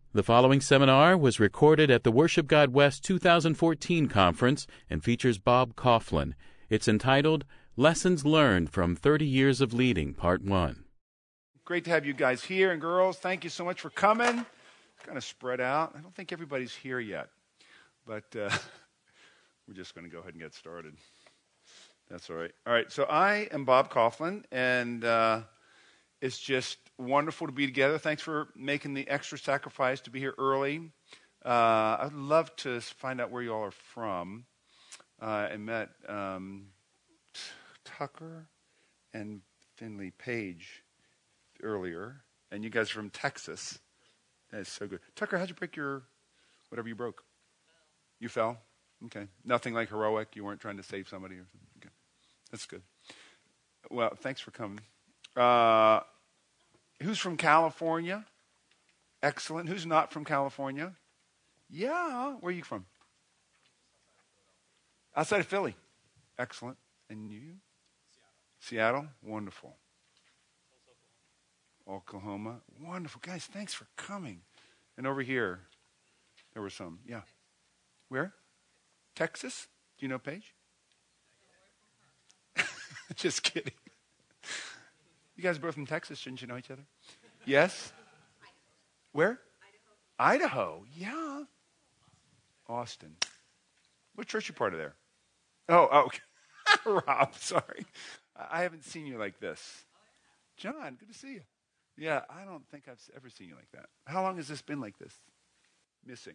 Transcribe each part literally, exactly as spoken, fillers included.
The following seminar was recorded at the Worship God West two thousand fourteen conference and features Bob Kauflin. It's entitled Lessons Learned from thirty Years of Leading, Part one. Great to have you guys here, and girls, thank you so much for coming. It's kind of spread out. I don't think everybody's here yet, but uh, we're just going to go ahead and get started. That's all right. All right, so I am Bob Kauflin, and uh, it's just wonderful to be together. Thanks for making the extra sacrifice to be here early. Uh, I'd love to find out where you all are from. Uh, I met um, T- Tucker and Finley Page earlier, and you guys are from Texas. That's so good. Tucker, how'd you break your, whatever you broke? You fell? Okay. Nothing like heroic? You weren't trying to save somebody or something? Okay. That's good. Well, thanks for coming. Uh, who's from California? Excellent. Who's not from California? Yeah. Where are you from? Outside of Philly. Excellent. And you? Seattle. Seattle? Wonderful. Oklahoma. Wonderful. Guys, thanks for coming. And over here, there were some. Yeah. Where? Texas? Do you know Paige? Just kidding. You guys are both from Texas. Shouldn't you know each other? Yes? Where? Idaho. Idaho. Yeah. Austin. What church are you part of there? Oh, oh, okay. Rob, sorry. I haven't seen you like this. John, good to see you. Yeah, I don't think I've ever seen you like that. How long has this been like this? Missing.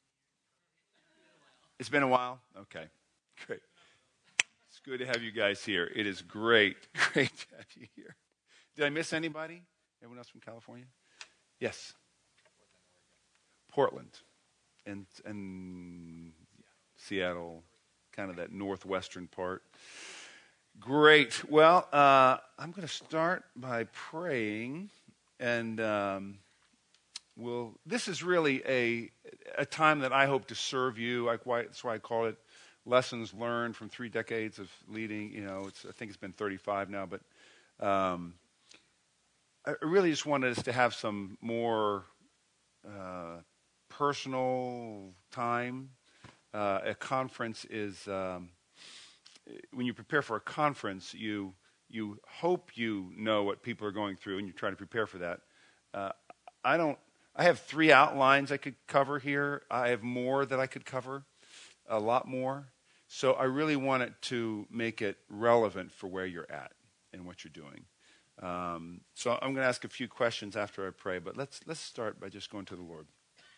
It's been a while? Okay, great. It's good to have you guys here. It is great, great to have you here. Did I miss anybody? Everyone else from California? Yes. Portland. And, and yeah, Seattle, kind of that northwestern part. Great. Well, uh, I'm going to start by praying. And um, we'll, this is really a a time that I hope to serve you. Like why, that's why I call it Lessons Learned from Three Decades of Leading. You know, it's, I think it's been thirty-five now, but um, I really just wanted us to have some more uh, personal time. Uh, a conference is, um, when you prepare for a conference, you you hope you know what people are going through, and you try to prepare for that. Uh, I don't. I have three outlines I could cover here. I have more that I could cover, a lot more. So I really want it to make it relevant for where you're at and what you're doing. Um, so I'm going to ask a few questions after I pray, but let's let's start by just going to the Lord.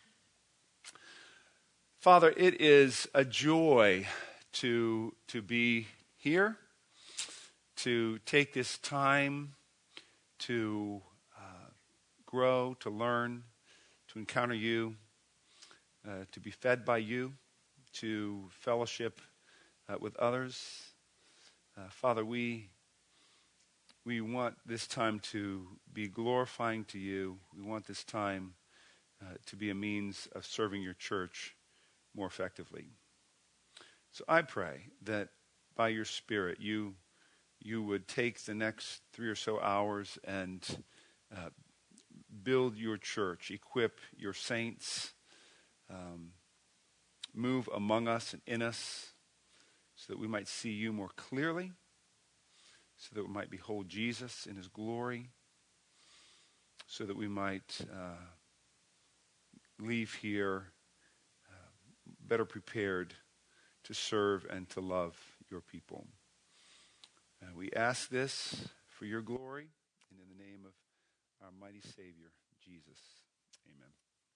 Father, it is a joy to to be here, to take this time to uh, grow, to learn, to encounter you, uh, to be fed by you, to fellowship uh, with others. Uh, Father, we we want this time to be glorifying to you. We want this time uh, to be a means of serving your church more effectively. So I pray that by your Spirit, you you would take the next three or so hours and uh, build your church, equip your saints, um, move among us and in us so that we might see you more clearly, so that we might behold Jesus in his glory, so that we might uh, leave here uh, better prepared to serve and to love your people. Uh, we ask this for your glory and in the name of our mighty Savior, Jesus. Amen.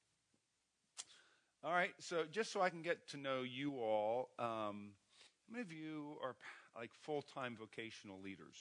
All right, so just so I can get to know you all, um, how many of you are like full-time vocational leaders?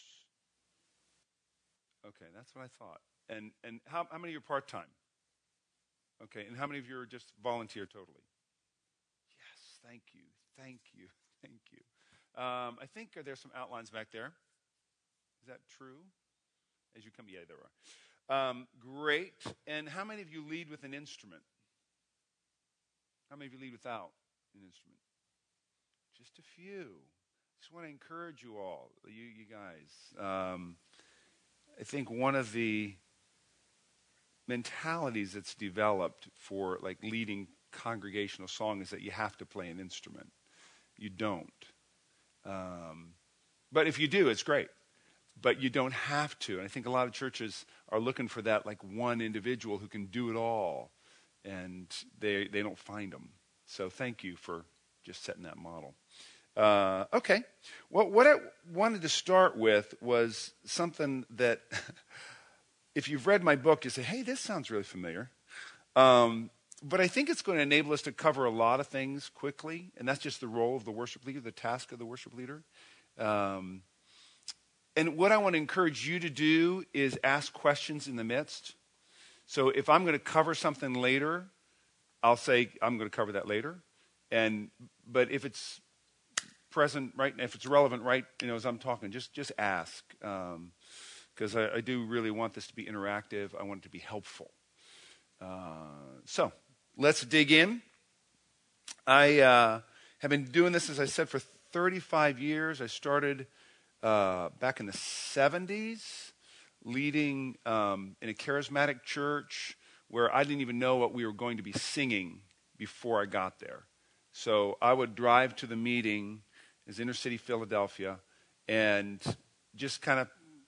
Okay, that's what I thought. And and how, how many of you are part-time? Okay, and how many of you are just volunteer totally? Yes, thank you, thank you, thank you. Um, I think uh, there's some outlines back there. Is that true? As you come, yeah, there are. Um, great. And how many of you lead with an instrument? How many of you lead without an instrument? Just a few. Just want to encourage you all, you, you guys. Um, I think one of the mentalities that's developed for like leading congregational song is that you have to play an instrument. You don't. Um, but if you do, it's great. But you don't have to. And I think a lot of churches are looking for that like one individual who can do it all. And they they don't find them. So thank you for just setting that model. Uh, okay. Well, what I wanted to start with was something that, if you've read my book, you say, hey, this sounds really familiar. Um, but I think it's going to enable us to cover a lot of things quickly. And that's just the role of the worship leader, the task of the worship leader. Um, and what I want to encourage you to do is ask questions in the midst. So if I'm going to cover something later, I'll say I'm going to cover that later. And but if it's present right, if it's relevant right, you know, as I'm talking, just just ask, because um, I, I do really want this to be interactive. I want it to be helpful. Uh, so let's dig in. I uh, have been doing this, as I said, for thirty-five years. I started uh, back in the seventies, leading um, in a charismatic church where I didn't even know what we were going to be singing before I got there. So I would drive to the meeting, as inner city Philadelphia, and just kind of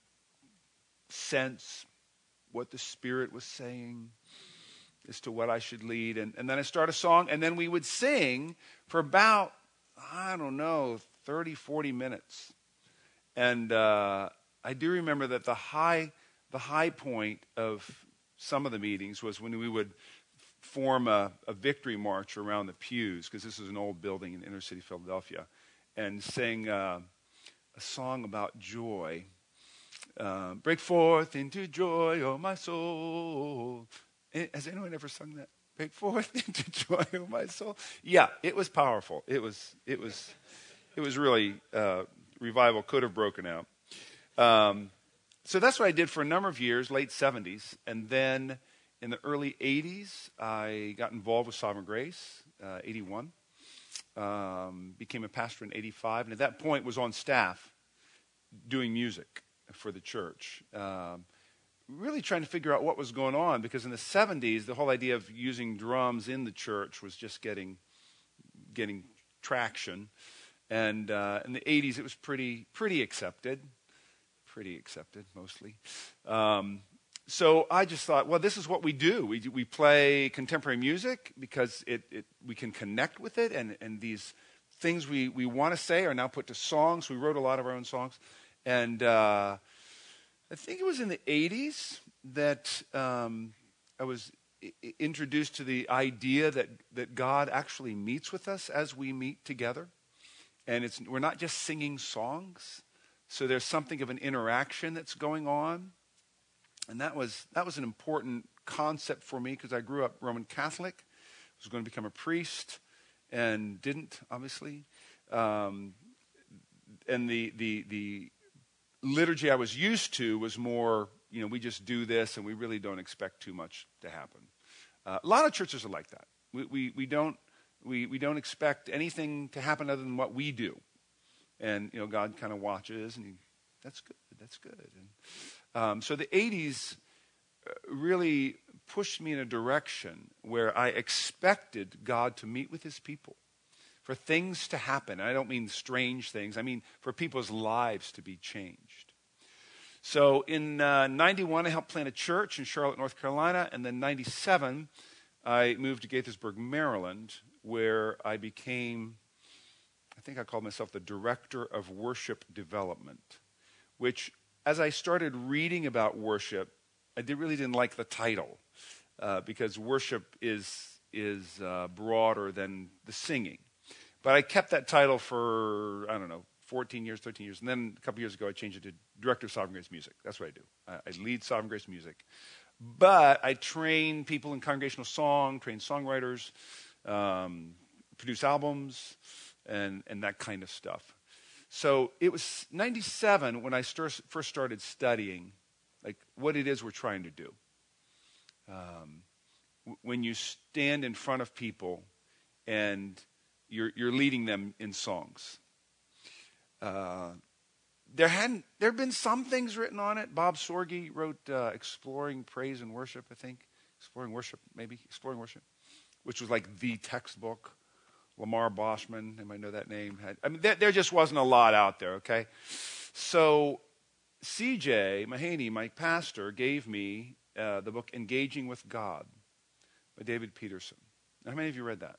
sense what the Spirit was saying as to what I should lead. And, and then I start a song, and then we would sing for about, I don't know, thirty, forty minutes. And uh, I do remember that the high, the high point of some of the meetings was when we would form a, a victory march around the pews, because this is an old building in inner city Philadelphia, and sing uh, a song about joy. Uh, Break forth into joy, oh my soul. Has anyone ever sung that? Break forth into joy, oh my soul. Yeah, it was powerful. It was, it was, it was really uh, revival could have broken out. Um, so that's what I did for a number of years, late seventies, and then in the early eighties, I got involved with Sovereign Grace, uh, eighty-one. Um, became a pastor in eighty-five, and at that point was on staff doing music for the church. Um, really trying to figure out what was going on, because in the seventies, the whole idea of using drums in the church was just getting getting traction. And uh, in the eighties, it was pretty pretty accepted. Pretty accepted, mostly. Um, so I just thought, well, this is what we do. We we play contemporary music because it, it we can connect with it, and, and these things we, we want to say are now put to songs. We wrote a lot of our own songs. And uh, I think it was in the eighties that um, I was I- introduced to the idea that, that God actually meets with us as we meet together. And it's we're not just singing songs. So there's something of an interaction that's going on. And that was that was an important concept for me, because I grew up Roman Catholic, was going to become a priest, and didn't, obviously. Um, and the, the the liturgy I was used to was more, you know, we just do this and we really don't expect too much to happen. Uh, a lot of churches are like that. We we, we don't we, we don't expect anything to happen other than what we do. And, you know, God kind of watches, and he, that's good, that's good. And um, so the eighties really pushed me in a direction where I expected God to meet with his people, for things to happen. And I don't mean strange things. I mean for people's lives to be changed. So in uh, ninety-one, I helped plant a church in Charlotte, North Carolina. And then ninety-seven, I moved to Gaithersburg, Maryland, where I became, I think I called myself the Director of Worship Development, which, as I started reading about worship, I did, really didn't like the title, uh, because worship is, is uh, broader than the singing. But I kept that title for, I don't know, fourteen years, thirteen years. And then a couple years ago, I changed it to Director of Sovereign Grace Music. That's what I do. I, I lead Sovereign Grace Music. But I train people in congregational song, train songwriters, um, produce albums, and, and that kind of stuff. So it was ninety-seven when I start, first started studying like what it is we're trying to do. Um, w- when you stand in front of people and you're, you're leading them in songs. Uh, there hadn't there had been some things written on it. Bob Sorge wrote uh, Exploring Praise and Worship, I think. Exploring Worship, maybe? Exploring Worship, which was like the textbook. Lamar Boschman, anybody know that name? I mean, there, there just wasn't a lot out there, okay? So C J Mahaney, my pastor, gave me uh, the book Engaging with God by David Peterson. Now, how many of you read that?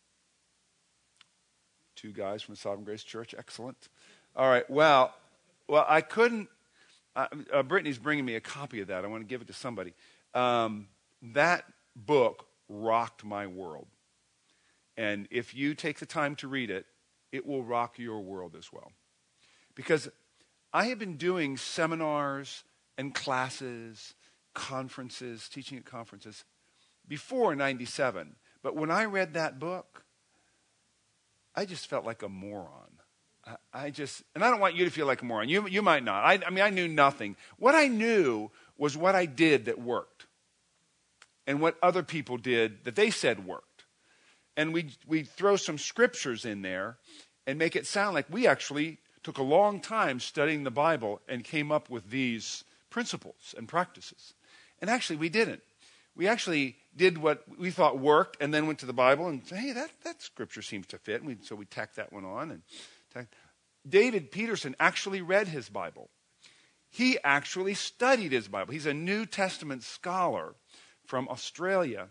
Two guys from the Sovereign Grace Church. Excellent. All right. Well, well, I couldn't. Uh, uh, Brittany's bringing me a copy of that. I want to give it to somebody. Um, that book rocked my world. And if you take the time to read it, it will rock your world as well. Because I have been doing seminars and classes, conferences, teaching at conferences before ninety-seven. But when I read that book, I just felt like a moron. I, I just, and I don't want you to feel like a moron. You, you might not. I, I mean, I knew nothing. What I knew was what I did that worked. And what other people did that they said worked. And we we throw some scriptures in there and make it sound like we actually took a long time studying the Bible and came up with these principles and practices. And actually we didn't. We actually did what we thought worked and then went to the Bible and said, hey, that, that scripture seems to fit. And we, so we tacked that one on. And tacked. David Peterson actually read his Bible. He actually studied his Bible. He's a New Testament scholar from Australia.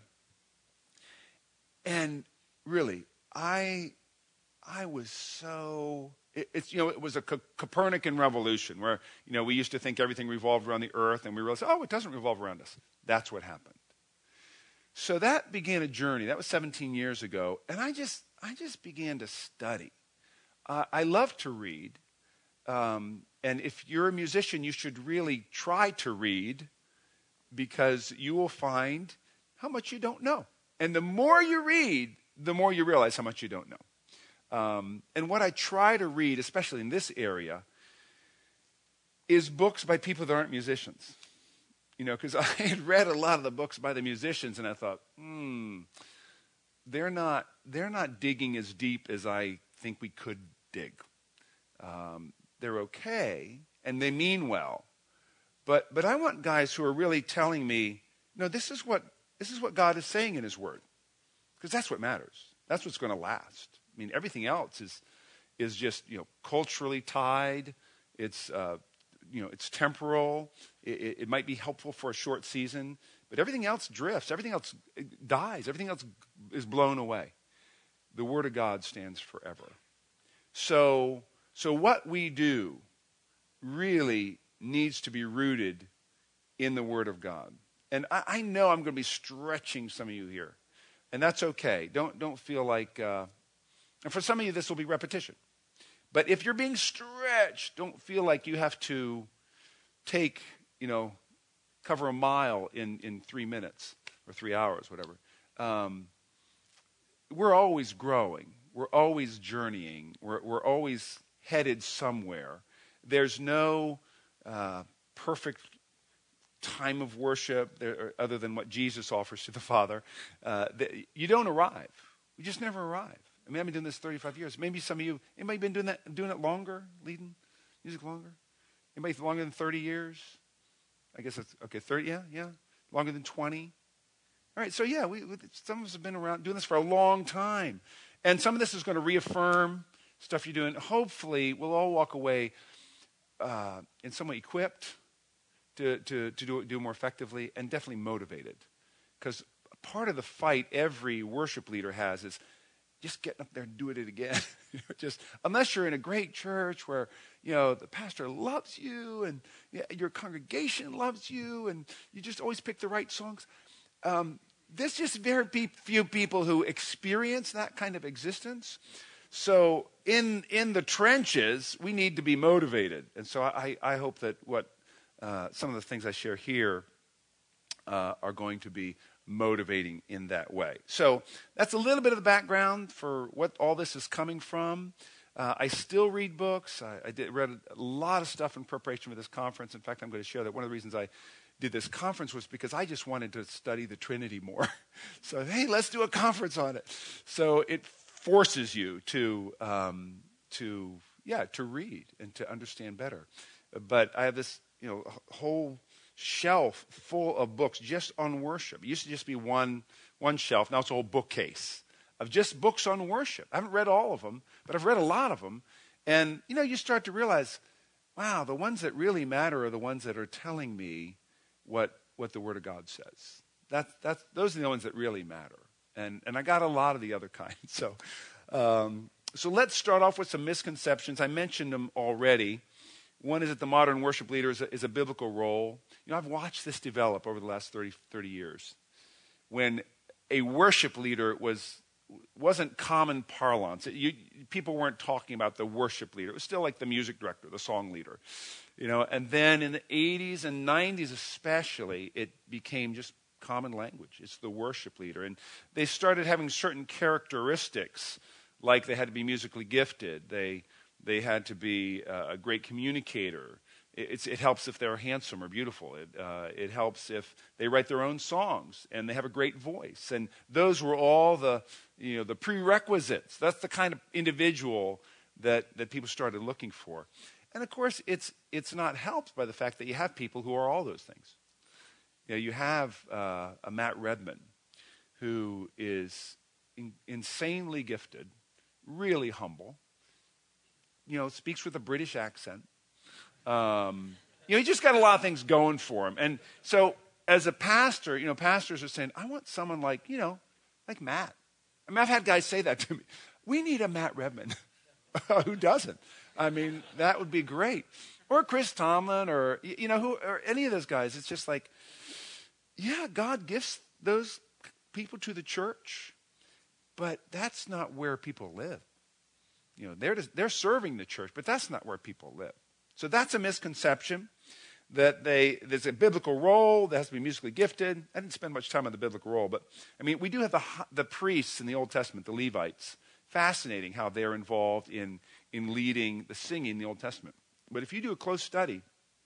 And really, I I was so, it, it's, you know, it was a Co- Copernican revolution where, you know, we used to think everything revolved around the earth and we realized, oh, it doesn't revolve around us. That's what happened. So that began a journey. That was seventeen years ago. And I just, I just began to study. Uh, I love to read. Um, and if you're a musician, you should really try to read because you will find how much you don't know. And the more you read, the more you realize how much you don't know. Um, and what I try to read, especially in this area, is books by people that aren't musicians. You know, because I had read a lot of the books by the musicians, and I thought, hmm, they're not they're not digging as deep as I think we could dig. Um, they're okay, and they mean well, but but I want guys who are really telling me, no, this is what this is what God is saying in His Word. Because that's what matters. That's what's going to last. I mean, everything else is is just, you know, culturally tied. It's, uh, you know, it's temporal. It, it might be helpful for a short season. But everything else drifts. Everything else dies. Everything else is blown away. The Word of God stands forever. So, so what we do really needs to be rooted in the Word of God. And I, I know I'm going to be stretching some of you here. And that's okay. Don't don't feel like, uh, and for some of you this will be repetition. But if you're being stretched, don't feel like you have to take, you know, cover a mile in, in three minutes or three hours, whatever. Um, we're always growing. We're always journeying. We're we're always headed somewhere. There's no uh, perfect time of worship there, other than what Jesus offers to the Father. Uh, the, you don't arrive. You just never arrive. I mean, I've been doing this thirty-five years. Maybe some of you, anybody been doing that, doing it longer, leading music longer? Anybody longer than thirty years? I guess it's, okay, thirty, yeah, yeah. Longer than twenty? All right, so yeah, we, some of us have been around doing this for a long time. And some of this is going to reaffirm stuff you're doing. Hopefully, we'll all walk away uh, in some way equipped to, to, to do it do more effectively, and definitely motivated. Because part of the fight every worship leader has is just getting up there and doing it again. Just unless you're in a great church where, you know, the pastor loves you and your congregation loves you and you just always pick the right songs. Um, there's just very few people who experience that kind of existence. So in in the trenches, we need to be motivated. And so I, I hope that what uh, some of the things I share here uh, are going to be motivating in that way. So that's a little bit of the background for what all this is coming from. Uh, I still read books. I, I did, read a lot of stuff in preparation for this conference. In fact, I'm going to share that one of the reasons I did this conference was because I just wanted to study the Trinity more. So, hey, let's do a conference on it. So it forces you to, um, to yeah, to read and to understand better. But I have this, you know, whole shelf full of books just on worship. It used to just be one, one shelf. Now it's a whole bookcase of just books on worship. I haven't read all of them, but I've read a lot of them. And, you know, you start to realize, wow, the ones that really matter are the ones that are telling me what what the Word of God says. That, that's, those are the ones that really matter. And and I got a lot of the other kinds. So, um, so let's start off with some misconceptions. I mentioned them already. One is that the modern worship leader is a, is a biblical role. You know, I've watched this develop over the last thirty, thirty years. When a worship leader was, wasn't common parlance. You, people weren't talking about the worship leader. It was still like the music director, the song leader. You know, and then in the eighties and nineties especially, it became just common language. It's the worship leader. And they started having certain characteristics, like they had to be musically gifted. They they had to be uh, a great communicator. It, it's, it helps if they're handsome or beautiful. It, uh, it helps if they write their own songs and they have a great voice. And those were all the, you know, the prerequisites. That's the kind of individual that, that people started looking for. And of course, it's it's not helped by the fact that you have people who are all those things. You know, you have uh, a Matt Redman who is in, insanely gifted, really humble. You know, speaks with a British accent. Um, you know, he just got a lot of things going for him. And so, as a pastor, you know, pastors are saying, "I want someone like, you know, like Matt." I mean, I've had guys say that to me. We need a Matt Redman. Who doesn't? I mean, that would be great. Or Chris Tomlin, or you know, who, or any of those guys. It's just like, yeah, God gives those people to the church, but that's not where people live. You know, they're just, they're serving the church, but that's not where people live. So that's a misconception that they there's a biblical role that has to be musically gifted. I didn't spend much time on the biblical role, but I mean, we do have the the priests in the Old Testament, the Levites. Fascinating how they're involved in in leading the singing in the Old Testament. But if you do a close study,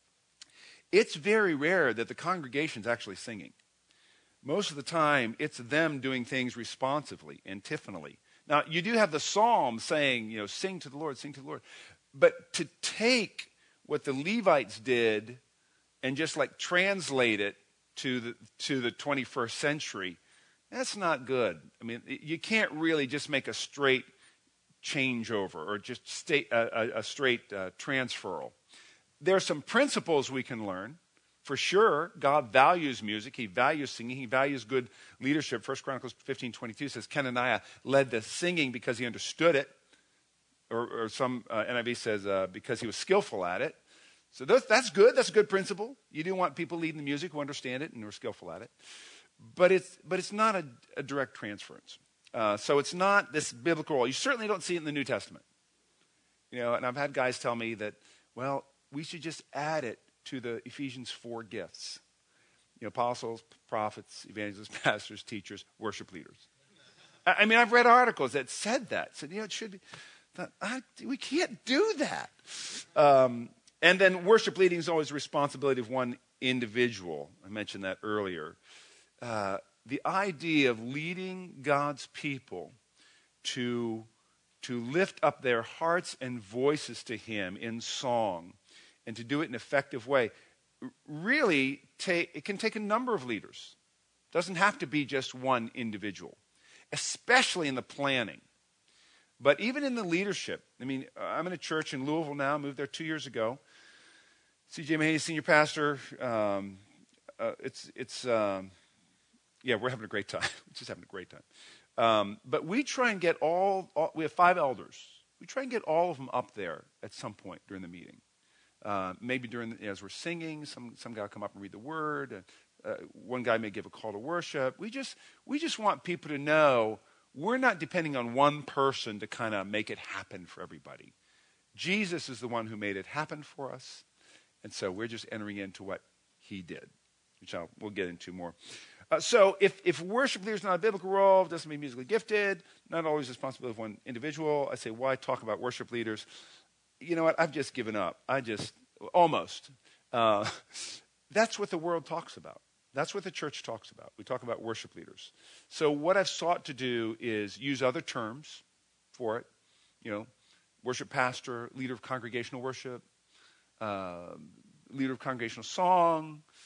it's very rare that the congregation's actually singing. Most of the time, it's them doing things responsively, antiphonally. Now, you do have the psalm saying, you know, sing to the Lord, sing to the Lord. But to take what the Levites did and just like translate it to the to the twenty-first century, that's not good. I mean, you can't really just make a straight changeover or just state, a, a, a straight uh, transferal. There are some principles we can learn. For sure, God values music. He values singing. He values good leadership. First Chronicles fifteen twenty-two says, Kenaniah led the singing because he understood it. Or, or some uh, N I V says, uh, because he was skillful at it. So that's, that's good. That's a good principle. You do want people leading the music who understand it and who are skillful at it. But it's but it's not a, a direct transference. Uh, so it's not this biblical role. You certainly don't see it in the New Testament. You know, and I've had guys tell me that, well, we should just add it to the Ephesians four gifts. You know, apostles, prophets, evangelists, pastors, teachers, worship leaders. I, I mean, I've read articles that said that. Said, you know, it should be. Thought, I, we can't do that. Um, and then worship leading is always the responsibility of one individual. I mentioned that earlier. Uh, the idea of leading God's people to, to lift up their hearts and voices to Him in song and to do it in an effective way, really, take, it can take a number of leaders. It doesn't have to be just one individual, especially in the planning. But even in the leadership, I mean, I'm in a church in Louisville now, moved there two years ago. C J Mahaney, senior pastor. Um, uh, it's, it's um, yeah, we're having a great time. We're just having a great time. Um, but we try and get all, all, we have five elders. We try and get all of them up there at some point during the meeting. Uh, maybe during the, as we're singing, some, some guy will come up and read the word. Uh, one guy may give a call to worship. We just, we just want people to know we're not depending on one person to kind of make it happen for everybody. Jesus is the one who made it happen for us. And so we're just entering into what He did, which I'll, we'll get into more. Uh, so if, if worship leader is not a biblical role, doesn't mean musically gifted, not always the responsibility of one individual, I say, why talk about worship leaders? You know what? I've just given up. I just, almost. Uh, that's what the world talks about. That's what the church talks about. We talk about worship leaders. So what I've sought to do is use other terms for it. You know, worship pastor, leader of congregational worship, uh, leader of congregational song,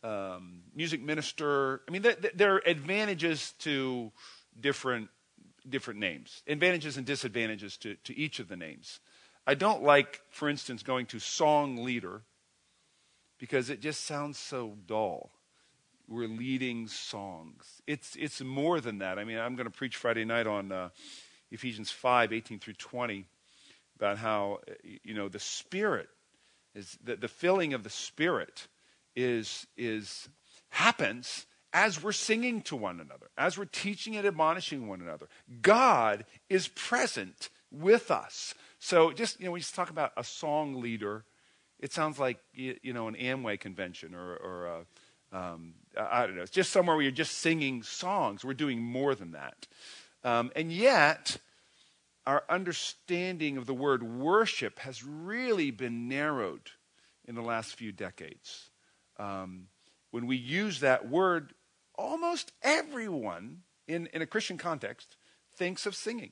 um, music minister. I mean, th- th- there are advantages to different different names, advantages and disadvantages to, to each of the names. I don't like, for instance, going to song leader because it just sounds so dull. We're leading songs. It's it's more than that. I mean, I'm going to preach Friday night on uh, Ephesians five, eighteen through twenty, about how, you know, the Spirit is the, the filling of the Spirit is is happens as we're singing to one another, as we're teaching and admonishing one another. God is present with us. So just, you know, when you talk about a song leader, it sounds like, you, you know, an Amway convention or, or a, um, I don't know, it's just somewhere where you're just singing songs. We're doing more than that. Um, and yet, our understanding of the word worship has really been narrowed in the last few decades. Um, when we use that word, almost everyone in, in a Christian context thinks of singing.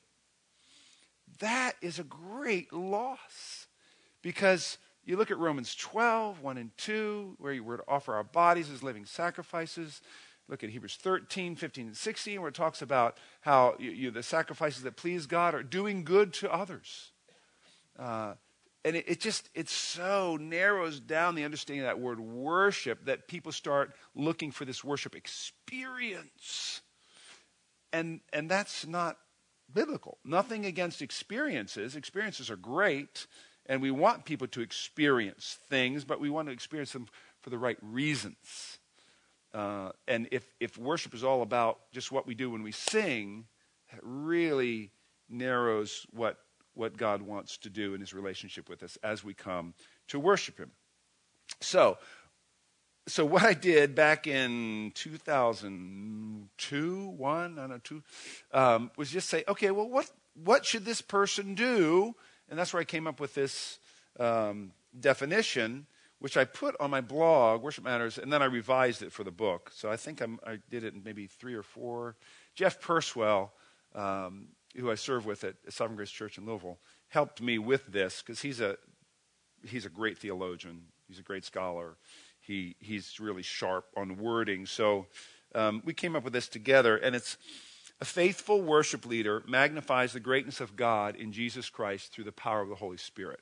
That is a great loss, because you look at Romans twelve, one and two, where we're to offer our bodies as living sacrifices. Look at Hebrews thirteen, fifteen, and sixteen, where it talks about how you, you, the sacrifices that please God are doing good to others. Uh, and it, it just, it so narrows down the understanding of that word worship that people start looking for this worship experience. And, and that's not biblical. Nothing against experiences. Experiences are great, and we want people to experience things, but we want to experience them for the right reasons. Uh, and if, if worship is all about just what we do when we sing, it really narrows what, what God wants to do in his relationship with us as we come to worship him. So, so what I did back in two thousand two, one, I don't know, two, um, was just say, okay, well, what, what should this person do? And that's where I came up with this um, definition, which I put on my blog, Worship Matters, and then I revised it for the book. So I think I'm, I did it in maybe three or four. Jeff Purswell, um, who I serve with at Sovereign Grace Church in Louisville, helped me with this because he's a he's a great theologian. He's a great scholar. He he's really sharp on wording. So um, we came up with this together, and it's a faithful worship leader magnifies the greatness of God in Jesus Christ through the power of the Holy Spirit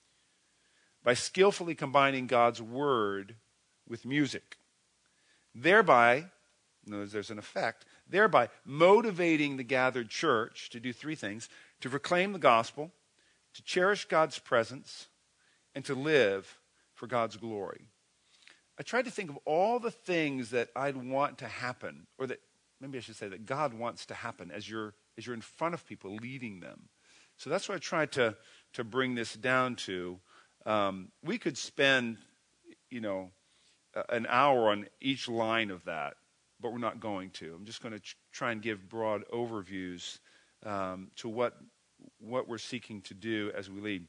by skillfully combining God's word with music, thereby, notice there's an effect, thereby motivating the gathered church to do three things: to proclaim the gospel, to cherish God's presence, and to live for God's glory. I tried to think of all the things that I'd want to happen, or that maybe I should say that God wants to happen as you're as you're in front of people, leading them. So that's what I tried to to bring this down to. Um, we could spend, you know, uh, an hour on each line of that, but we're not going to. I'm just going to ch- try and give broad overviews um, to what what we're seeking to do as we lead.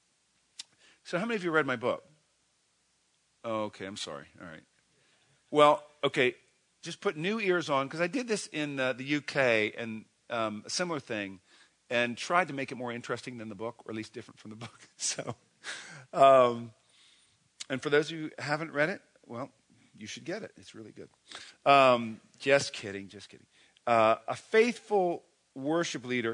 So how many of you read my book? Oh, okay, I'm sorry. All right. Well, okay, just put new ears on, because I did this in uh, the U K, and um, a similar thing, and tried to make it more interesting than the book, or at least different from the book. So, um, and for those of you who haven't read it, well, you should get it. It's really good. Um, just kidding, just kidding. Uh, a faithful worship leader.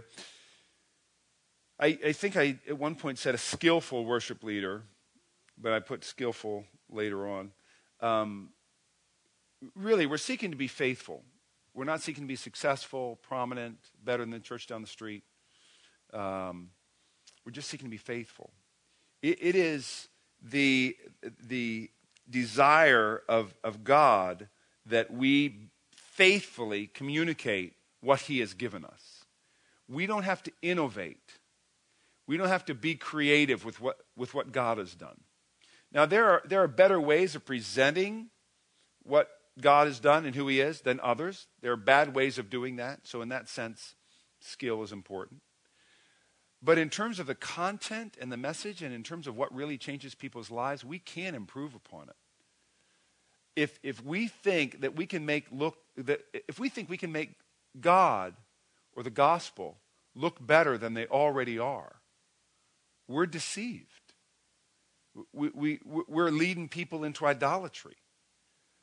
I, I think I at one point said a skillful worship leader, but I put skillful later on. Um, really, we're seeking to be faithful. We're not seeking to be successful, prominent, better than the church down the street. Um, we're just seeking to be faithful. It, it is the the desire of, of God that we faithfully communicate what he has given us. We don't have to innovate. We don't have to be creative with what with what God has done. Now, there are there are better ways of presenting what God has done and who he is than others. There are bad ways of doing that. So in that sense, skill is important. But in terms of the content and the message, and in terms of what really changes people's lives, we can improve upon it. If if we think that we can make look that if we think we can make God or the gospel look better than they already are, we're deceived. We, we, we're leading people into idolatry.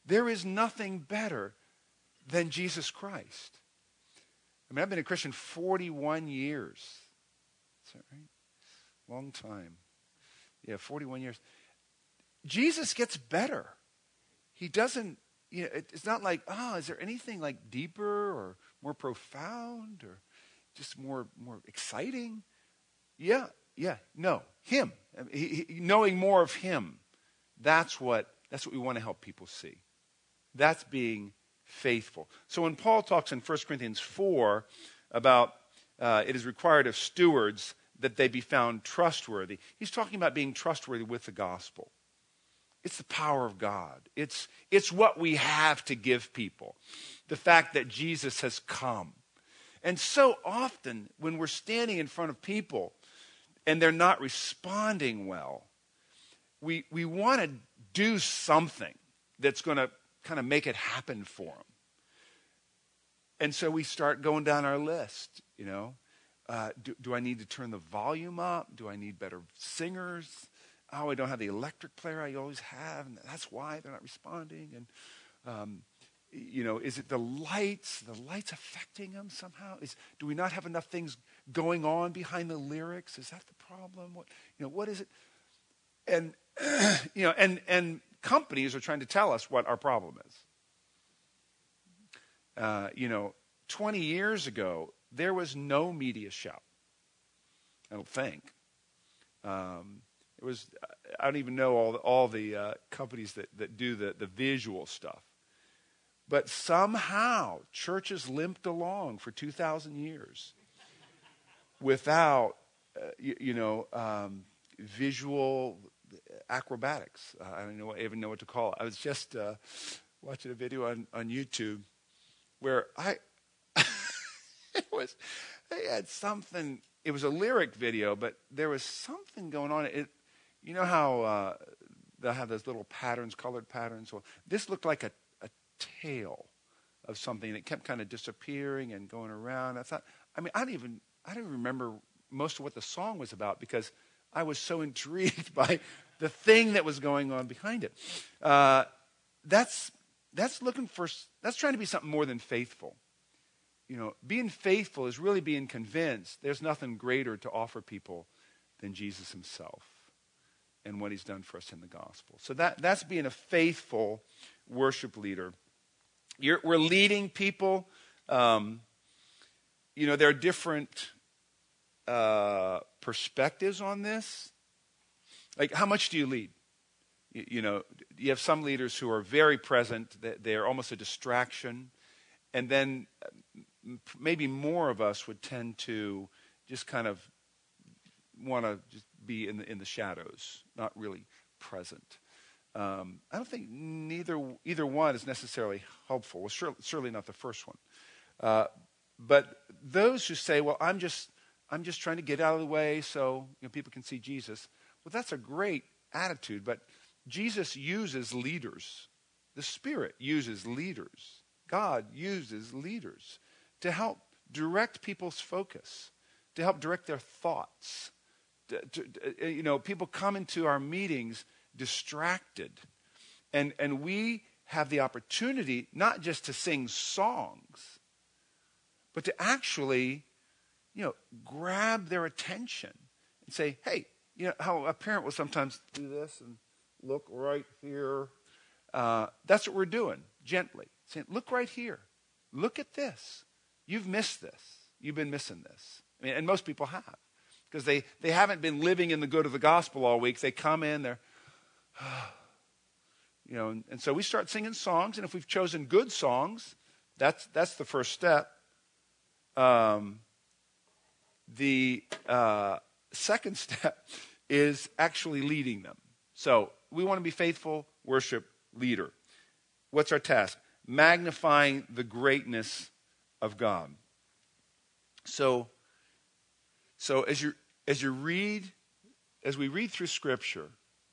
There is nothing better than Jesus Christ. I mean, I've been a Christian forty-one years. Is that right? Long time. Yeah, forty-one years. Jesus gets better. He doesn't, you know, it, it's not like, oh, is there anything like deeper or more profound or just more more exciting? Yeah, yeah, no, him. I mean, he, he, knowing more of him. That's what that's what we want to help people see. That's being faithful. So when Paul talks in First Corinthians four about uh, it is required of stewards that they be found trustworthy, he's talking about being trustworthy with the gospel. It's the power of God. It's, it's what we have to give people. The fact that Jesus has come. And so often when we're standing in front of people and they're not responding well, we, we want to do something that's going to kind of make it happen for them. And so we start going down our list, you know. Uh, do, do I need to turn the volume up? Do I need better singers? Oh, I don't have the electric player I always have, and that's why they're not responding. And, um, you know, is it the lights? The lights affecting them somehow? Is, do we not have enough things going on behind the lyrics? Is that the problem? What, you know, what is it? And, you know, and, and companies are trying to tell us what our problem is. Uh, you know, twenty years ago, there was no media shout. I don't think. Um, it was, I don't even know all the, all the uh, companies that, that do the, the visual stuff. But somehow, churches limped along for two thousand years without, uh, you, you know, um, visual acrobatics. Uh, I don't know, even know what to call it. I was just uh, watching a video on, on YouTube where I, it was, they had something, it was a lyric video, but there was something going on. It, you know how uh, they'll have those little patterns, colored patterns? Well, this looked like a, a tail of something that kept kind of disappearing and going around. I thought, I mean, I don't even, I don't remember most of what the song was about because I was so intrigued by the thing that was going on behind it. Uh, that's that's looking for, that's trying to be something more than faithful. You know, being faithful is really being convinced there's nothing greater to offer people than Jesus himself and what he's done for us in the gospel. So that that's being a faithful worship leader. You're, we're leading people. Um, you know, there are different uh, perspectives on this. Like, how much do you lead? You, you know, you have some leaders who are very present. They're almost a distraction. And then maybe more of us would tend to just kind of want to just be in the, in the shadows, not really present. Um, I don't think neither either one is necessarily helpful. Well, sure, certainly not the first one. Uh, but those who say, "Well, I'm just I'm just trying to get out of the way so you know, people can see Jesus," well, that's a great attitude. But Jesus uses leaders. The Spirit uses leaders. God uses leaders to help direct people's focus, to help direct their thoughts. To, to, you know, people come into our meetings distracted, and and we have the opportunity not just to sing songs, but to actually, you know, grab their attention and say, "Hey, you know how a parent will sometimes do this and look right here." Uh, that's what we're doing, gently saying, "Look right here. Look at this. You've missed this. You've been missing this." I mean, and most people have, because they, they haven't been living in the good of the gospel all week. They come in, they're, you know, and, and so we start singing songs, and if we've chosen good songs, that's that's the first step. Um, the uh, second step is actually leading them. So we want to be faithful worship leader. What's our task? Magnifying the greatness of God. So, so as you as you read, as we read through Scripture,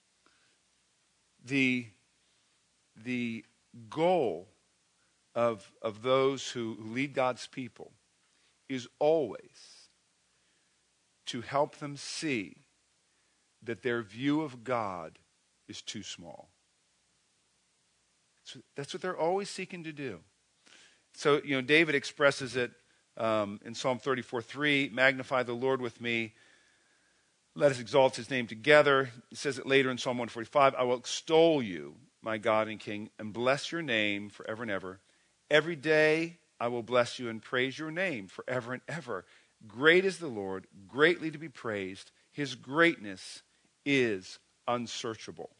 the the goal of of those who lead God's people is always to help them see that their view of God is too small. So that's what they're always seeking to do. So, you know, David expresses it um, in Psalm thirty-four three, magnify the Lord with me. Let us exalt his name together. He says it later in Psalm one forty-five, I will extol you, my God and King, and bless your name forever and ever. Every day I will bless you and praise your name forever and ever. Great is the Lord, greatly to be praised. His greatness is unsearchable.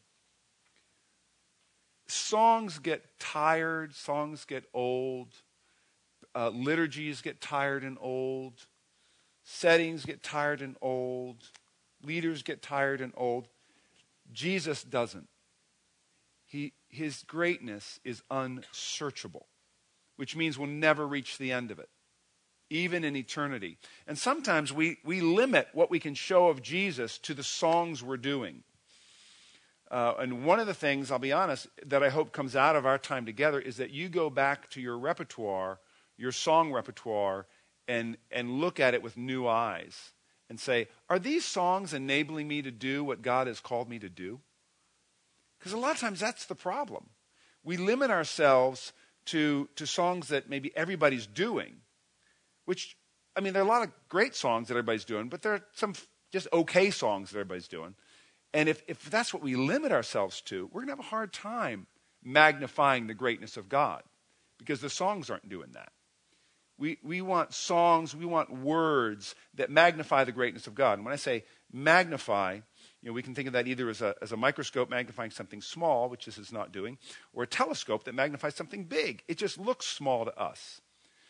Songs get tired, songs get old, uh, liturgies get tired and old, settings get tired and old, leaders get tired and old. Jesus doesn't. He, his greatness is unsearchable, which means we'll never reach the end of it, even in eternity. And sometimes we, we limit what we can show of Jesus to the songs we're doing. Uh, and one of the things, I'll be honest, that I hope comes out of our time together is that you go back to your repertoire, your song repertoire, and, and look at it with new eyes and say, are these songs enabling me to do what God has called me to do? Because a lot of times that's the problem. We limit ourselves to, to songs that maybe everybody's doing, which, I mean, there are a lot of great songs that everybody's doing, but there are some just okay songs that everybody's doing. And if, if that's what we limit ourselves to, we're going to have a hard time magnifying the greatness of God because the songs aren't doing that. We, we want songs, we want words that magnify the greatness of God. And when I say magnify, you know, we can think of that either as a, as a microscope magnifying something small, which this is not doing, or a telescope that magnifies something big. It just looks small to us.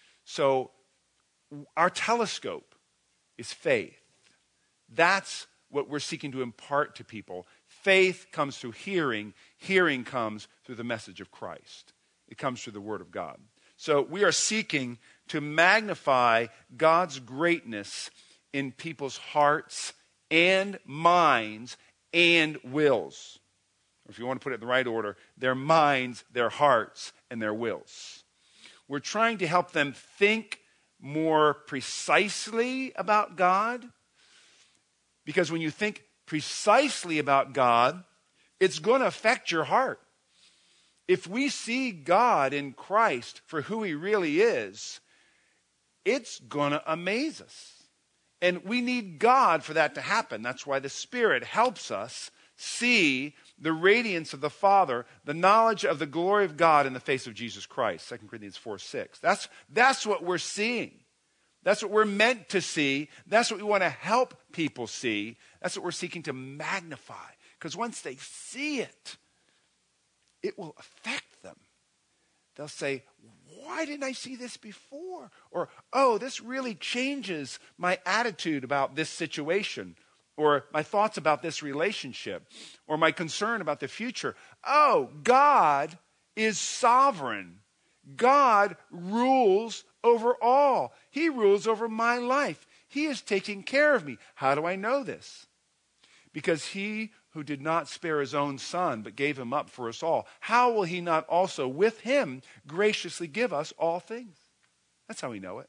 So our telescope is faith. That's what we're seeking to impart to people. Faith comes through hearing. Hearing comes through the message of Christ. It comes through the Word of God. So we are seeking to magnify God's greatness in people's hearts and minds and wills. Or if you want to put it in the right order, their minds, their hearts, and their wills. We're trying to help them think more precisely about God. Because when you think precisely about God, it's going to affect your heart. If we see God in Christ for who he really is, it's going to amaze us. And we need God for that to happen. That's why the Spirit helps us see the radiance of the Father, the knowledge of the glory of God in the face of Jesus Christ. Second Corinthians four six. That's, that's what we're seeing. That's what we're meant to see. That's what we want to help people see. That's what we're seeking to magnify. Because once they see it, it will affect them. They'll say, why didn't I see this before? Or, oh, this really changes my attitude about this situation. Or my thoughts about this relationship. Or my concern about the future. Oh, God is sovereign. God rules over all. He rules over my life. He is taking care of me. How do I know this? Because he who did not spare his own son, but gave him up for us all, how will he not also with him graciously give us all things? That's how we know it.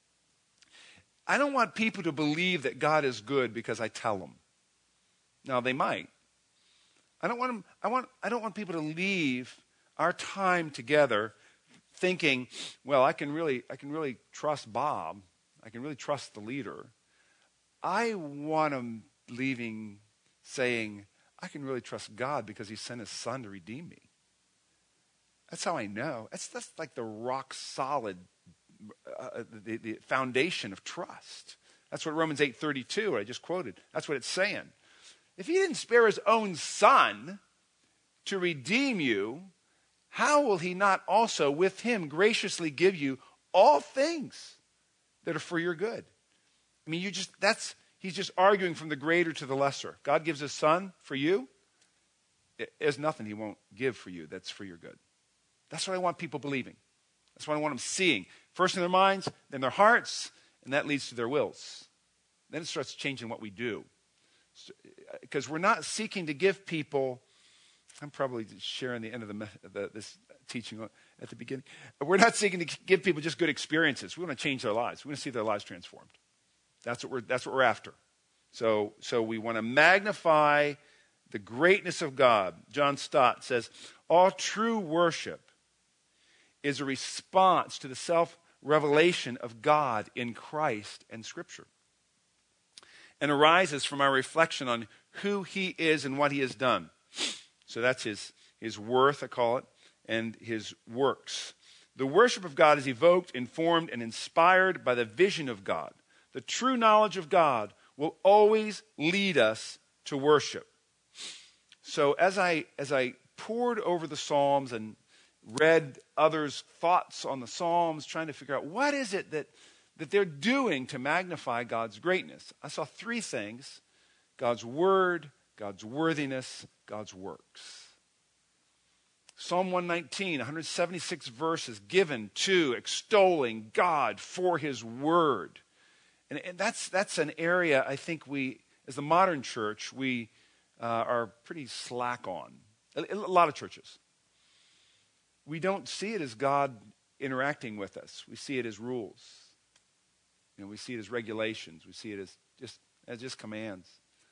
I don't want people to believe that God is good because I tell them. Now, they might. I don't want them, I want, I don't want people to leave our time together thinking, well, I can really, I can really trust Bob. I can really trust the leader. I want them leaving saying, I can really trust God because he sent his son to redeem me. That's how I know. That's, that's like the rock solid, uh, the, the foundation of trust. That's what Romans eight thirty-two, I just quoted, that's what it's saying. If he didn't spare his own son to redeem you, how will he not also with him graciously give you all things that are for your good? I mean, you just, that's, he's just arguing from the greater to the lesser. God gives his son for you. There's nothing he won't give for you that's for your good. That's what I want people believing. That's what I want them seeing. First in their minds, then their hearts, and that leads to their wills. Then it starts changing what we do. Because we're not seeking to give people, I'm probably sharing the end of the, the, this teaching at the beginning. We're not seeking to give people just good experiences. We want to change their lives. We want to see their lives transformed. That's what we're, that's what we're after. So, so we want to magnify the greatness of God. John Stott says, All true worship is a response to the self-revelation of God in Christ and Scripture, and arises from our reflection on who he is and what he has done. So that's his, his worth, I call it, and his works. The worship of God is evoked, informed, and inspired by the vision of God. The true knowledge of God will always lead us to worship. So as I as I pored over the Psalms and read others' thoughts on the Psalms, trying to figure out what is it that, that they're doing to magnify God's greatness, I saw three things: God's word, God's worthiness, God's works. Psalm one nineteen, one hundred seventy-six verses given to extolling God for his word. And, and that's that's an area I think we, as the modern church, we uh, are pretty slack on. A, a lot of churches. We don't see it as God interacting with us. We see it as rules. You know, we see it as regulations. We see it as just as just commands.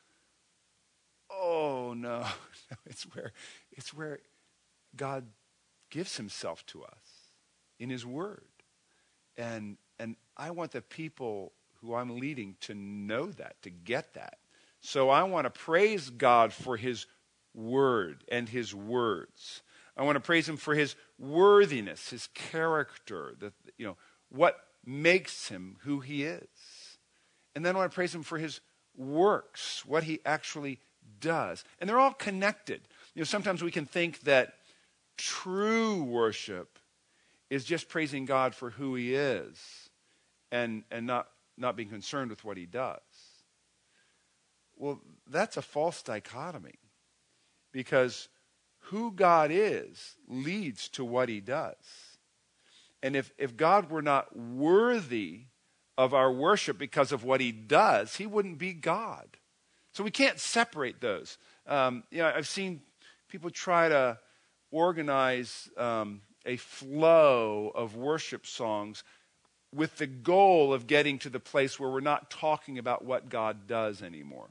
Oh no, it's where it's where God gives himself to us in his word. And and I want the people who I'm leading to know that, to get that. So I want to praise God for his word and his words. I want to praise him for his worthiness, his character, that, you know, what makes him who he is. And then I want to praise him for his works, what he actually does. And they're all connected. You know, sometimes we can think that true worship is just praising God for who he is and, and not, not being concerned with what he does. Well, that's a false dichotomy, because who God is leads to what he does. And if, if God were not worthy of our worship because of what he does, he wouldn't be God. So we can't separate those. Um, you know, I've seen people try to organize um, a flow of worship songs with the goal of getting to the place where we're not talking about what God does anymore.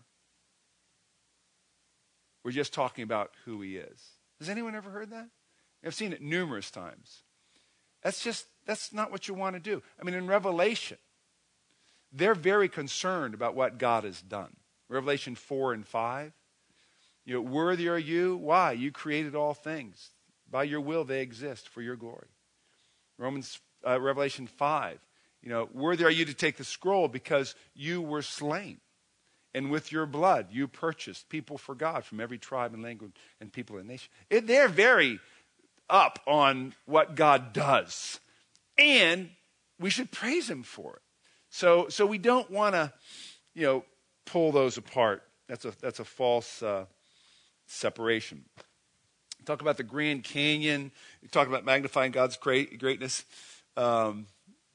We're just talking about who he is. Has anyone ever heard that? I've seen it numerous times. That's just, that's not what you want to do. I mean, in Revelation, they're very concerned about what God has done. Revelation four and five. You know, worthy are you. Why? You created all things. By your will they exist for your glory. Romans, uh, Revelation five. You know, worthy are you to take the scroll because you were slain. And with your blood you purchased people for God from every tribe and language and people and nation. It, they're very up on what God does. And we should praise him for it. So, so we don't want to, you know, pull those apart. That's a that's a false uh, separation. Talk about the Grand Canyon. You talk about magnifying God's great greatness. Um,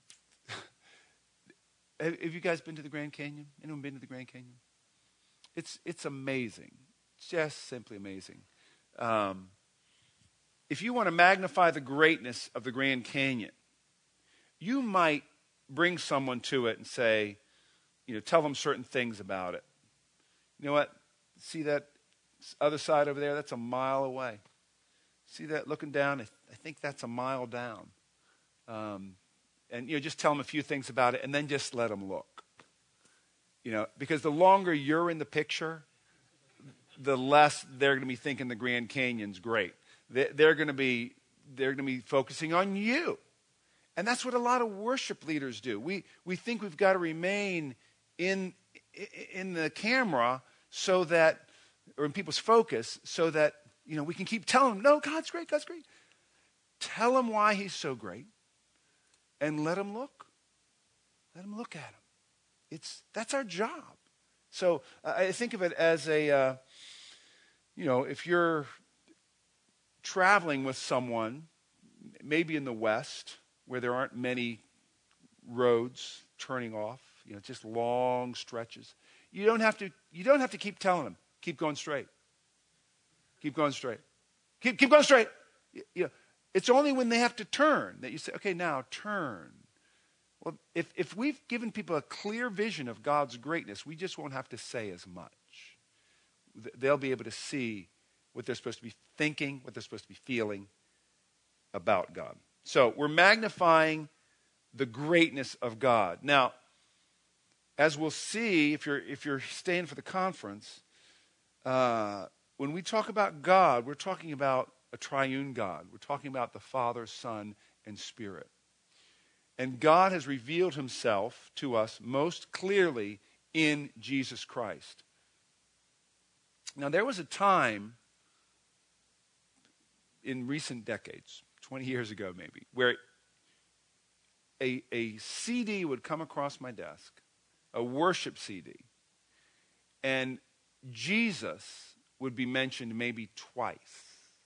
have, have you guys been to the Grand Canyon? Anyone been to the Grand Canyon? It's it's amazing. It's just simply amazing. Um, if you want to magnify the greatness of the Grand Canyon, you might bring someone to it and say, you know, tell them certain things about it. You know what? See that other side over there? That's a mile away. See that looking down? I, th- I think that's a mile down. Um, and, you know, just tell them a few things about it and then just let them look. You know, because the longer you're in the picture, the less they're going to be thinking the Grand Canyon's great. They, they're going to be they're going to be focusing on you. And that's what a lot of worship leaders do. We we think we've got to remain in in the camera so that, or in people's focus, so that, you know, we can keep telling them, no, God's great, God's great. Tell them why he's so great, and let them look. Let them look at him. It's that's our job. So uh, I think of it as a, uh, you know, if you're traveling with someone, maybe in the West, where there aren't many roads turning off, you know, just long stretches. You don't have to. You don't have to keep telling them. Keep going straight. Keep going straight. Keep keep going straight. You, you know, it's only when they have to turn that you say, "Okay, now turn." Well, if if we've given people a clear vision of God's greatness, we just won't have to say as much. They'll be able to see what they're supposed to be thinking, what they're supposed to be feeling about God. So we're magnifying the greatness of God. Now, as we'll see, if you're if you're staying for the conference, uh, when we talk about God, we're talking about a triune God. We're talking about the Father, Son, and Spirit. And God has revealed himself to us most clearly in Jesus Christ. Now, there was a time in recent decades, twenty years ago maybe, where a, a C D would come across my desk, a worship C D, and Jesus would be mentioned maybe twice,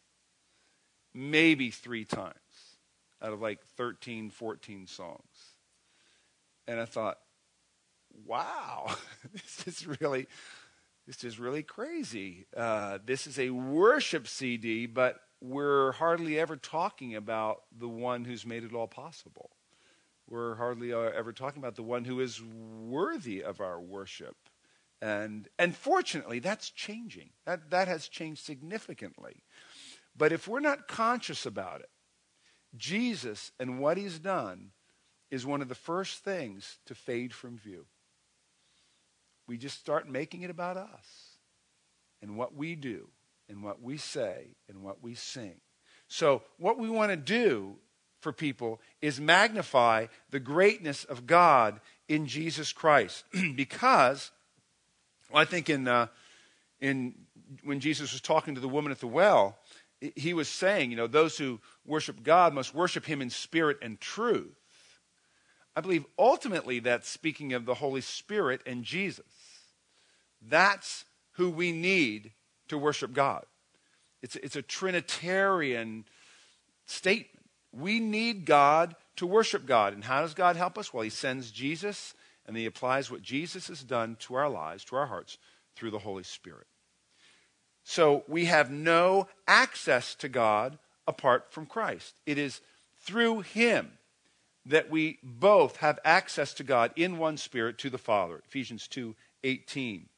maybe three times out of like thirteen, fourteen songs. And I thought, wow, this is really, this is really crazy. Uh, this is a worship C D, but we're hardly ever talking about the one who's made it all possible. We're hardly ever talking about the one who is worthy of our worship. And and fortunately, that's changing. That that has changed significantly. But if we're not conscious about it, Jesus and what he's done is one of the first things to fade from view. We just start making it about us and what we do and what we say and what we sing. So what we want to do for people is magnify the greatness of God in Jesus Christ. Because, well, I think in uh, in when Jesus was talking to the woman at the well, he was saying, you know, those who worship God must worship him in spirit and truth. I believe ultimately that's speaking of the Holy Spirit and Jesus. That's who we need to worship God. It's, it's a Trinitarian statement. We need God to worship God. And how does God help us? Well, he sends Jesus, and he applies what Jesus has done to our lives, to our hearts, through the Holy Spirit. So we have no access to God apart from Christ. It is through him that we both have access to God in one Spirit to the Father. Ephesians two eighteen.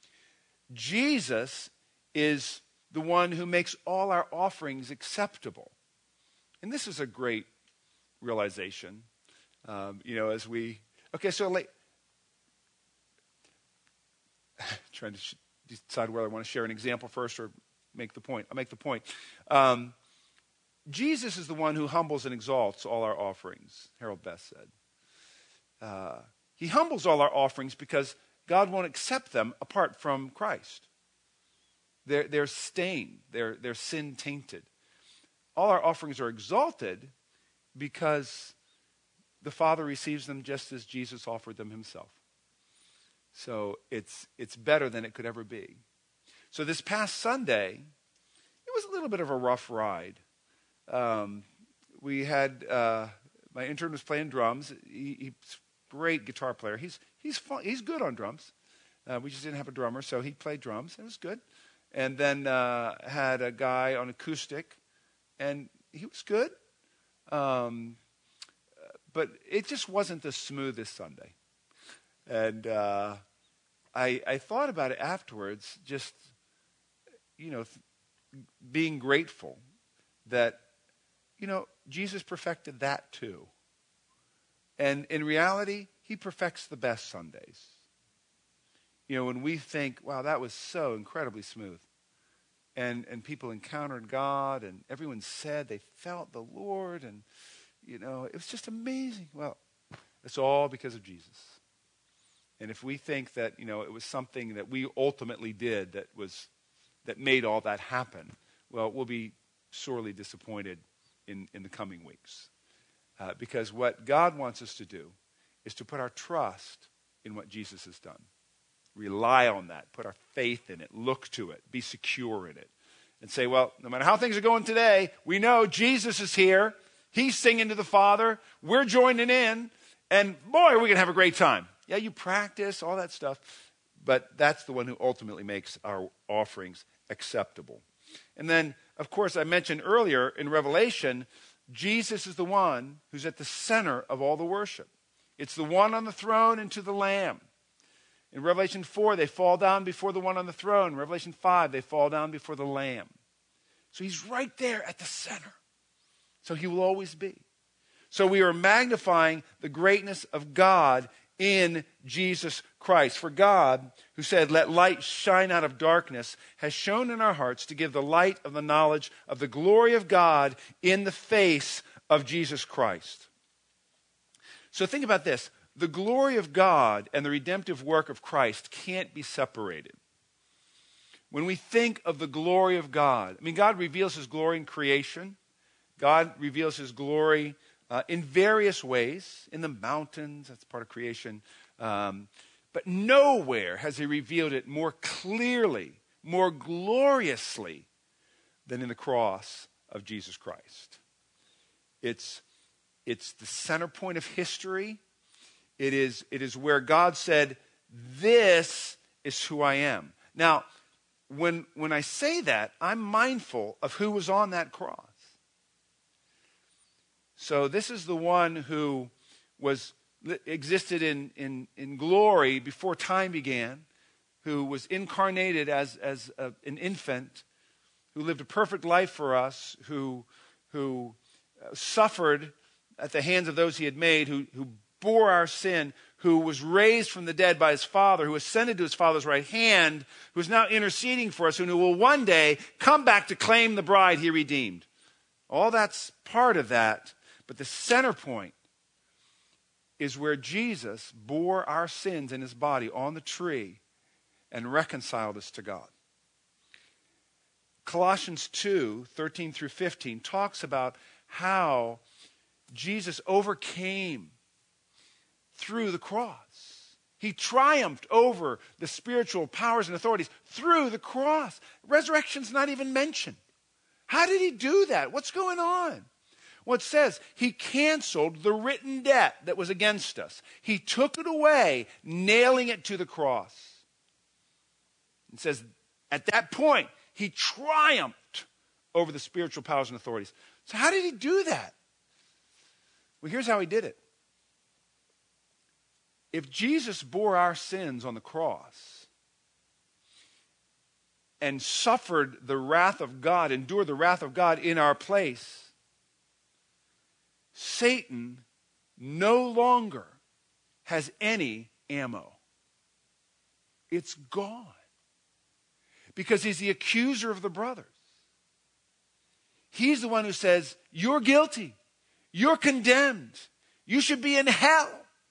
Jesus is the one who makes all our offerings acceptable. And this is a great realization. Um, you know, as we... Okay, so like... trying to sh- decide whether I want to share an example first or make the point. I'll make the point. Um, Jesus is the one who humbles and exalts all our offerings, Harold Best said. Uh, he humbles all our offerings because God won't accept them apart from Christ. They're, they're stained. They're, they're sin-tainted. All our offerings are exalted because the Father receives them just as Jesus offered them himself. So it's it's better than it could ever be. So this past Sunday, it was a little bit of a rough ride. Um, we had, uh, my intern was playing drums. He, he's a great guitar player. He's he's fun, he's good on drums. Uh, we just didn't have a drummer, so he played drums. It was good. And then uh, had a guy on acoustic, and he was good. Um, but it just wasn't the smoothest Sunday. And uh, I, I thought about it afterwards, just, you know, th- being grateful that, you know, Jesus perfected that too. And in reality, he perfects the best Sundays. You know, when we think, wow, that was so incredibly smooth. And and people encountered God, and everyone said they felt the Lord, and, you know, it was just amazing. Well, it's all because of Jesus. And if we think that, you know, it was something that we ultimately did that was that made all that happen, well, we'll be sorely disappointed in, in the coming weeks. Uh, because what God wants us to do is to put our trust in what Jesus has done. Rely on that. Put our faith in it. Look to it. Be secure in it. And say, well, no matter how things are going today, we know Jesus is here. He's singing to the Father. We're joining in. And boy, are we going to have a great time. Yeah, you practice, all that stuff. But that's the one who ultimately makes our offerings acceptable. And then, of course, I mentioned earlier in Revelation, Jesus is the one who's at the center of all the worship. It's the one on the throne and to the Lamb. In Revelation four, they fall down before the one on the throne. In Revelation five, they fall down before the Lamb. So he's right there at the center. So he will always be. So we are magnifying the greatness of God in Jesus Christ. For God, who said, "Let light shine out of darkness," has shone in our hearts to give the light of the knowledge of the glory of God in the face of Jesus Christ. So think about this. The glory of God and the redemptive work of Christ can't be separated. When we think of the glory of God, I mean, God reveals his glory in creation. God reveals his glory uh, in various ways, in the mountains, that's part of creation. Um, but nowhere has he revealed it more clearly, more gloriously than in the cross of Jesus Christ. It's, it's the center point of history. It is, it is where God said, "This is who I am." Now, when, when I say that, I'm mindful of who was on that cross. So this is the one who was existed in, in, in glory before time began, who was incarnated as, as a, an infant, who lived a perfect life for us, who, who suffered at the hands of those he had made, who, who bore our sin, who was raised from the dead by his Father, who ascended to his Father's right hand, who is now interceding for us, and who will one day come back to claim the bride he redeemed. All that's part of that, but the center point is where Jesus bore our sins in his body on the tree and reconciled us to God. Colossians two, thirteen through fifteen talks about how Jesus overcame through the cross. He triumphed over the spiritual powers and authorities through the cross. Resurrection's not even mentioned. How did he do that? What's going on? Well, it says he canceled the written debt that was against us. He took it away, nailing it to the cross. It says at that point, he triumphed over the spiritual powers and authorities. So how did he do that? Well, here's how he did it. If Jesus bore our sins on the cross and suffered the wrath of God, endured the wrath of God in our place, Satan no longer has any ammo. It's gone. Because he's the accuser of the brothers. He's the one who says, "You're guilty. You're condemned. You should be in hell."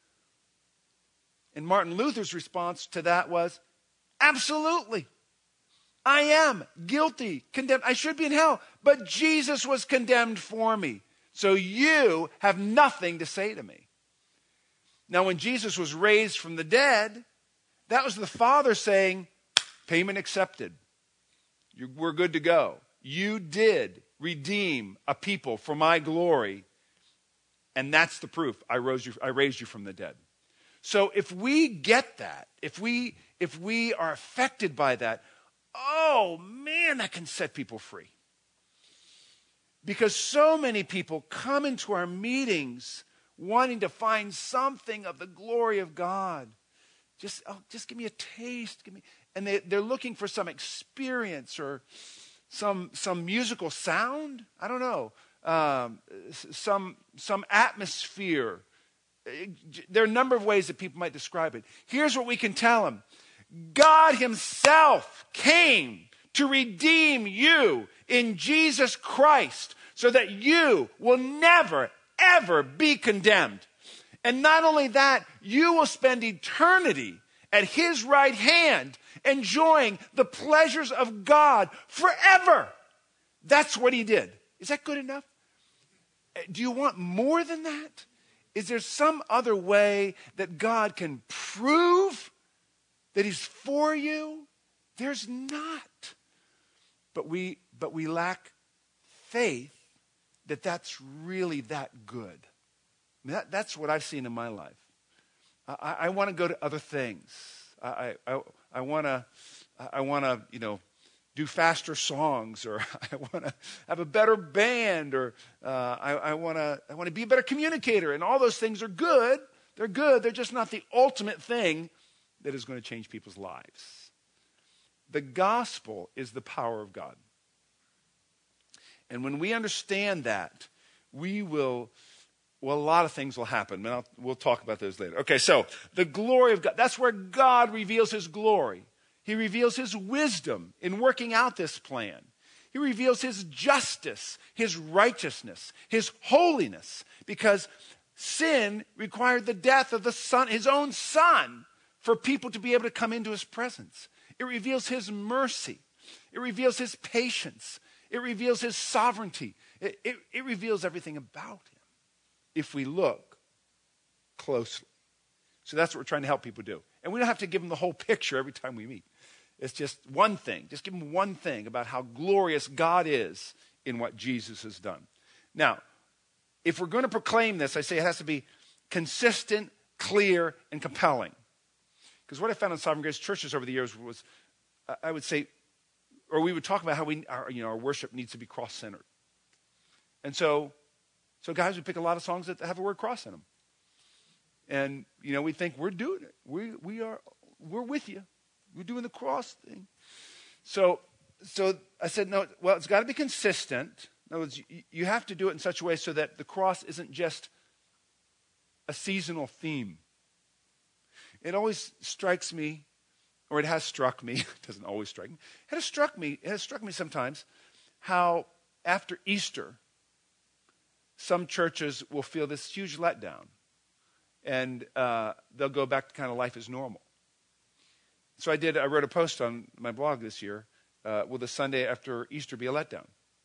And Martin Luther's response to that was, "Absolutely. I am guilty, condemned. I should be in hell. But Jesus was condemned for me. So you have nothing to say to me." Now, when Jesus was raised from the dead, that was the Father saying, "Payment accepted. You, we're good to go. You did redeem a people for my glory. And that's the proof. I rose you, I raised you from the dead." So if we get that, if we, if we are affected by that, oh man, that can set people free. Because so many people come into our meetings wanting to find something of the glory of God. Just, oh, just give me a taste. Give me, and they, they're looking for some experience or some, some musical sound. I don't know. Um, some, some atmosphere. There are a number of ways that people might describe it. Here's what we can tell them. God himself came to redeem you in Jesus Christ so that you will never, ever be condemned. And not only that, you will spend eternity at his right hand enjoying the pleasures of God forever. That's what he did. Is that good enough? Do you want more than that? Is there some other way that God can prove that he's for you? There's not. But we, but we lack faith that that's really that good. I mean, that, that's what I've seen in my life. I, I want to go to other things. I, I, I want to, I want to, you know, do faster songs, or I want to have a better band, or uh, I, I want to, I want to be a better communicator. And all those things are good. They're good. They're just not the ultimate thing that is going to change people's lives. The gospel is the power of God. And when we understand that, we will, well, a lot of things will happen. And I'll, we'll talk about those later. Okay, so the glory of God, that's where God reveals his glory. He reveals his wisdom in working out this plan. He reveals his justice, his righteousness, his holiness, because sin required the death of the son, his own son, for people to be able to come into his presence. It reveals his mercy. It reveals his patience. It reveals his sovereignty. It, it, it reveals everything about him if we look closely. So that's what we're trying to help people do. And we don't have to give them the whole picture every time we meet. It's just one thing. Just give them one thing about how glorious God is in what Jesus has done. Now, if we're going to proclaim this, I say it has to be consistent, clear, and compelling. Because what I found in Sovereign Grace churches over the years was, I would say, or we would talk about how we, our, you know, our worship needs to be cross-centered. And so, so guys would pick a lot of songs that have the word cross in them. And, you know, we think we're doing it. We, we are, we're with you. We're doing the cross thing. So, so I said, no, well, it's got to be consistent. In other words, you, you have to do it in such a way so that the cross isn't just a seasonal theme. It always strikes me, or it has struck me, it doesn't always strike me, it has struck me, it has struck me sometimes how after Easter, some churches will feel this huge letdown. And uh, they'll go back to kind of life as normal. So I did, I wrote a post on my blog this year, uh, will the Sunday after Easter be a letdown?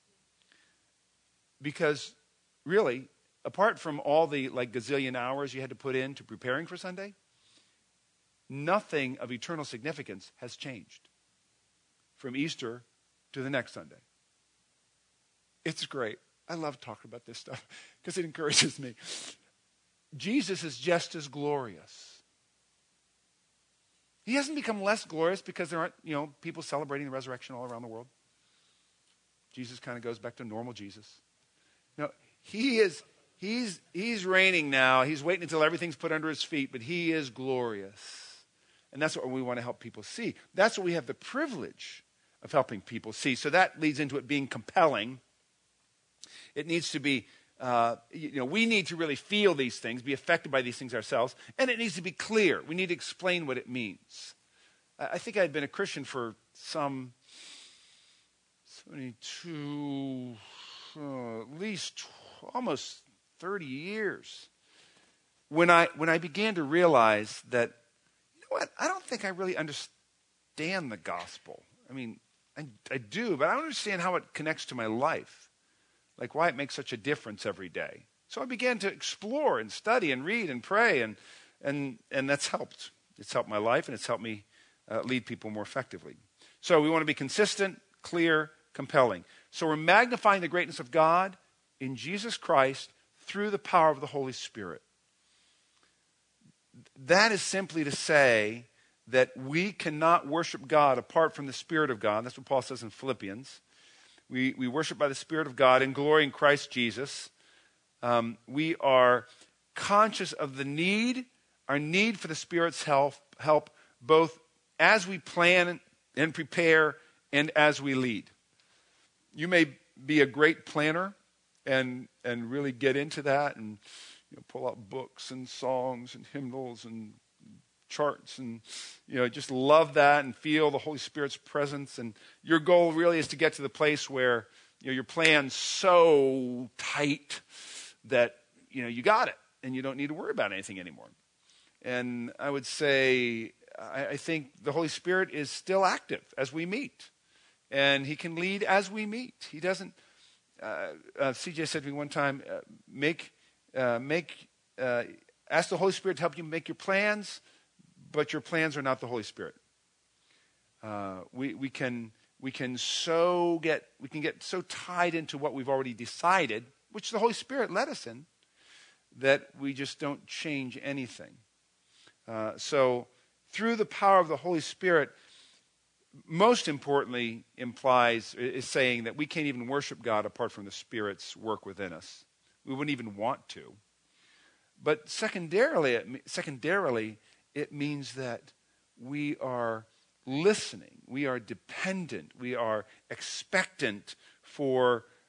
Because really, apart from all the like gazillion hours you had to put into preparing for Sunday, nothing of eternal significance has changed from Easter to the next Sunday. It's great. I love talking about this stuff because it encourages me. Jesus is just as glorious. He hasn't become less glorious because there aren't, you know, people celebrating the resurrection all around the world. Jesus kind of goes back to normal Jesus. No, he is, he's, he's reigning now. He's waiting until everything's put under his feet, but he is glorious. And that's what we want to help people see. That's what we have the privilege of helping people see. So that leads into it being compelling. It needs to be, uh, you know, we need to really feel these things, be affected by these things ourselves, and it needs to be clear. We need to explain what it means. I think I had been a Christian for some seventy-two, uh, at least almost thirty years, when I when I began to realize that, you know what, I don't think I really understand the gospel. I mean, I, I do, but I don't understand how it connects to my life. Like why it makes such a difference every day. So I began to explore and study and read and pray, and and and that's helped. It's helped my life, and it's helped me uh, lead people more effectively. So we want to be consistent, clear, compelling. So we're magnifying the greatness of God in Jesus Christ through the power of the Holy Spirit. That is simply to say that we cannot worship God apart from the Spirit of God. That's what Paul says in Philippians. We, we worship by the Spirit of God in glory in Christ Jesus. Um, we are conscious of the need, our need for the Spirit's help, help both as we plan and prepare and as we lead. You may be a great planner and and really get into that and you know, pull out books and songs and hymnals and charts and you know just love that and feel the Holy Spirit's presence, and your goal really is to get to the place where you know your plan's so tight that you know you got it and you don't need to worry about anything anymore. And I would say I, I think the Holy Spirit is still active as we meet, and he can lead as we meet. He doesn't uh, uh, C J said to me one time, uh, make uh, make uh, ask the Holy Spirit to help you make your plans, but your plans are not the Holy Spirit. Uh, we we can we can so get we can get so tied into what we've already decided, which the Holy Spirit led us in, that we just don't change anything. Uh, so through the power of the Holy Spirit, most importantly, implies is saying that we can't even worship God apart from the Spirit's work within us. We wouldn't even want to. But secondarily, it, secondarily, it means that we are listening, we are dependent, we are expectant for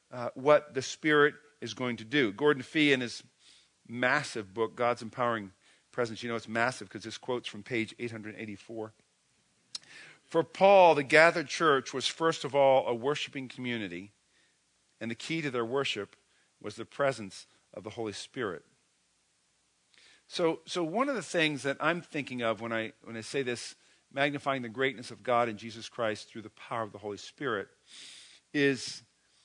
uh, what the Spirit is going to do. Gordon Fee, in his massive book, God's Empowering Presence, you know it's massive because this quote's from page eight hundred eighty-four. For Paul, the gathered church was first of all a worshiping community, and the key to their worship was the presence of the Holy Spirit. So, so one of the things that I'm thinking of when I when I say this, magnifying the greatness of God and Jesus Christ through the power of the Holy Spirit, is,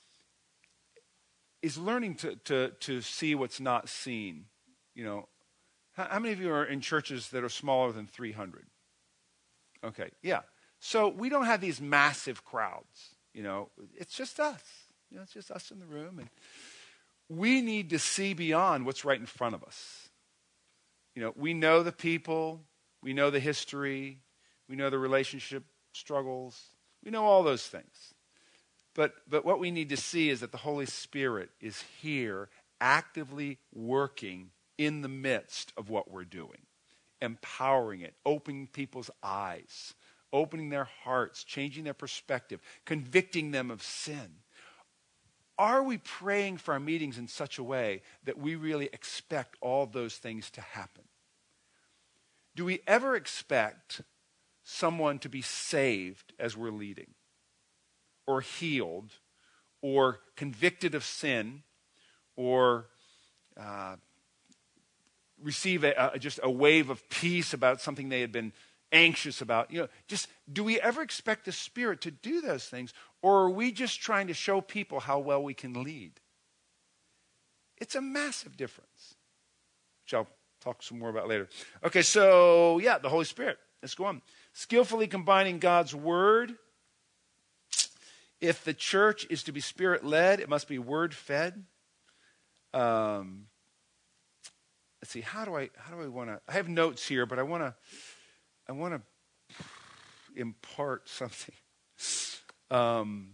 is learning to, to, to see what's not seen. You know, how, how many of you are in churches that are smaller than three hundred? Okay, yeah. So we don't have these massive crowds. You know, it's just us. You know, it's just us in the room, and we need to see beyond what's right in front of us. You know, we know the people, we know the history, we know the relationship struggles, we know all those things. But but what we need to see is that the Holy Spirit is here, actively working in the midst of what we're doing, empowering it, opening people's eyes, opening their hearts, changing their perspective, convicting them of sin. Are we praying for our meetings in such a way that we really expect all those things to happen? Do we ever expect someone to be saved as we're leading, or healed, or convicted of sin, or uh, receive a, a, just a wave of peace about something they had been anxious about? You know, just do we ever expect the Spirit to do those things, or are we just trying to show people how well we can lead? It's a massive difference, which I'll talk some more about later. Okay, so yeah, the Holy Spirit. Let's go on. Skillfully combining God's Word. If the church is to be Spirit-led, it must be Word-fed. Um, let's see. How do I? How do I want to? I have notes here, but I want to. I want to impart something. Um,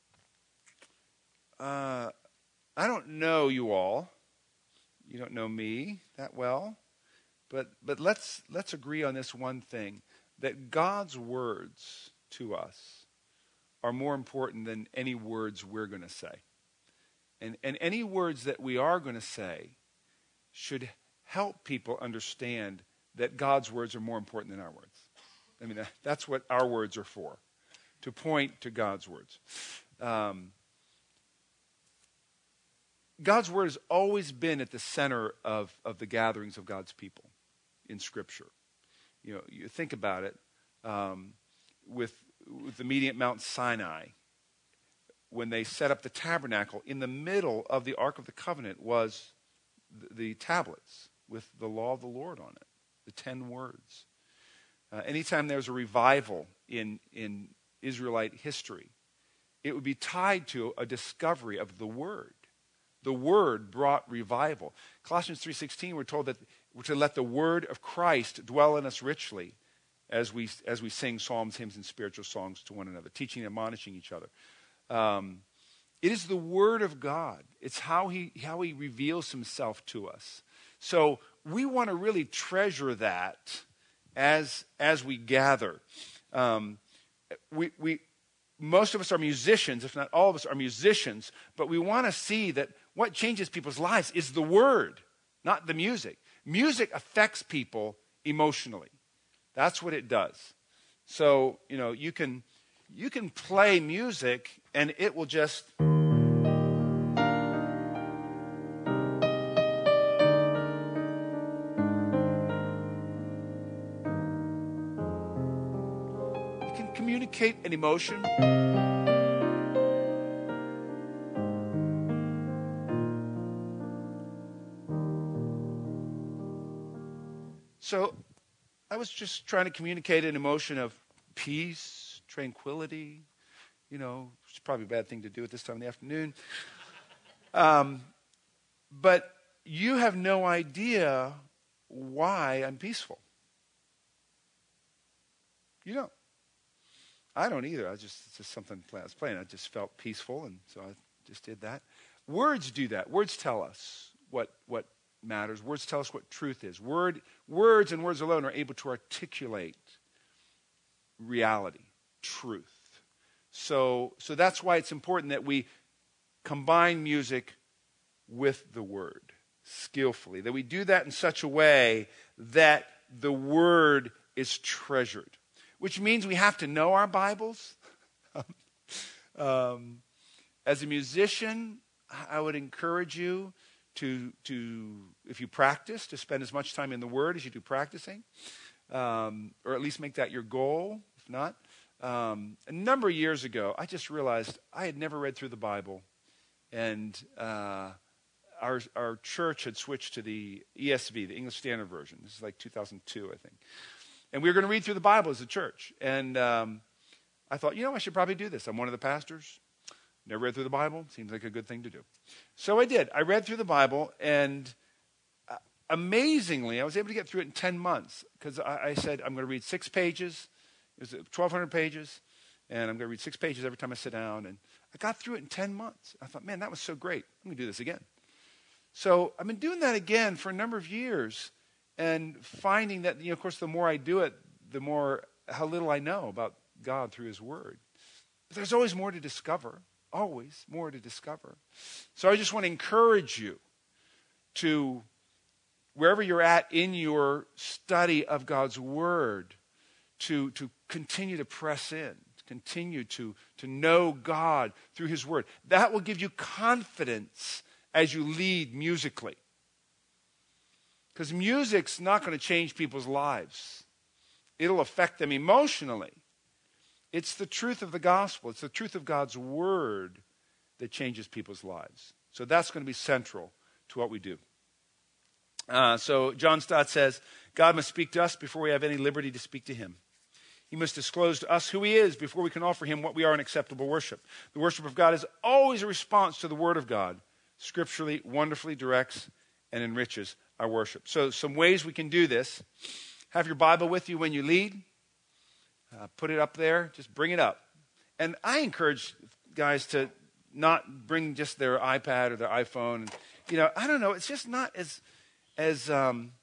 uh, I don't know you all. You don't know me that well. But but let's let's agree on this one thing, that God's words to us are more important than any words we're going to say. And and any words that we are going to say should help people understand that God's words are more important than our words. I mean, that's what our words are for, to point to God's words. Um, God's word has always been at the center of, of the gatherings of God's people in Scripture. You know, you think about it, um, with, with the meeting at Mount Sinai, when they set up the tabernacle, in the middle of the Ark of the Covenant was the, the tablets with the law of the Lord on it, the ten words. Uh, anytime there's a revival in, in Israelite history, it would be tied to a discovery of the Word. The Word brought revival. Colossians three sixteen, we're told that we're to let the Word of Christ dwell in us richly as we as we sing psalms, hymns, and spiritual songs to one another, teaching and admonishing each other. Um, it is the Word of God. It's how he how he reveals himself to us. So we want to really treasure that as as we gather. Um, we we most of us are musicians, if not all of us are musicians, but we want to see that what changes people's lives is the Word, not the music. Music affects people emotionally. That's what it does. So, you know, you can you can play music and it will just you can communicate an emotion. So I was just trying to communicate an emotion of peace, tranquility. You know, it's probably a bad thing to do at this time in the afternoon. Um, but you have no idea why I'm peaceful. You don't. I don't either. I just, it's just something I was playing. I just felt peaceful, and so I just did that. Words do that. Words tell us what what matters. Words tell us what truth is. Word, words and words alone are able to articulate reality, truth. So, so that's why it's important that we combine music with the Word skillfully. That we do that in such a way that the Word is treasured. Which means we have to know our Bibles. um, as a musician, I would encourage you to, to, if you practice, to spend as much time in the Word as you do practicing. Um, or at least make that your goal, if not. Um, a number of years ago, I just realized I had never read through the Bible. And uh, our our church had switched to the E S V, the English Standard Version. This is like two thousand two, I think. And we were going to read through the Bible as a church. And um, I thought, you know, I should probably do this. I'm one of the pastors. Never read through the Bible. Seems like a good thing to do. So I did. I read through the Bible, and uh, amazingly, I was able to get through it in ten months. Because I, I said, I'm going to read six pages. It was twelve hundred pages. And I'm going to read six pages every time I sit down. And I got through it in ten months. I thought, man, that was so great. I'm going to do this again. So I've been doing that again for a number of years. And finding that, you know, of course, the more I do it, the more, how little I know about God through His Word. But there's always more to discover. Always more to discover. So I just want to encourage you to, wherever you're at in your study of God's Word, to, to continue to press in, to continue to, to know God through His Word. That will give you confidence as you lead musically. Because music's not going to change people's lives. It'll affect them emotionally. It's the truth of the gospel. It's the truth of God's Word that changes people's lives. So that's going to be central to what we do. Uh, so John Stott says, God must speak to us before we have any liberty to speak to Him. He must disclose to us who He is before we can offer Him what we are in acceptable worship. The worship of God is always a response to the Word of God. Scripturally, wonderfully directs and enriches our worship. So some ways we can do this. Have your Bible with you when you lead. Uh, put it up there. Just bring it up. And I encourage guys to not bring just their iPad or their iPhone. You know, I don't know. It's just not as as um,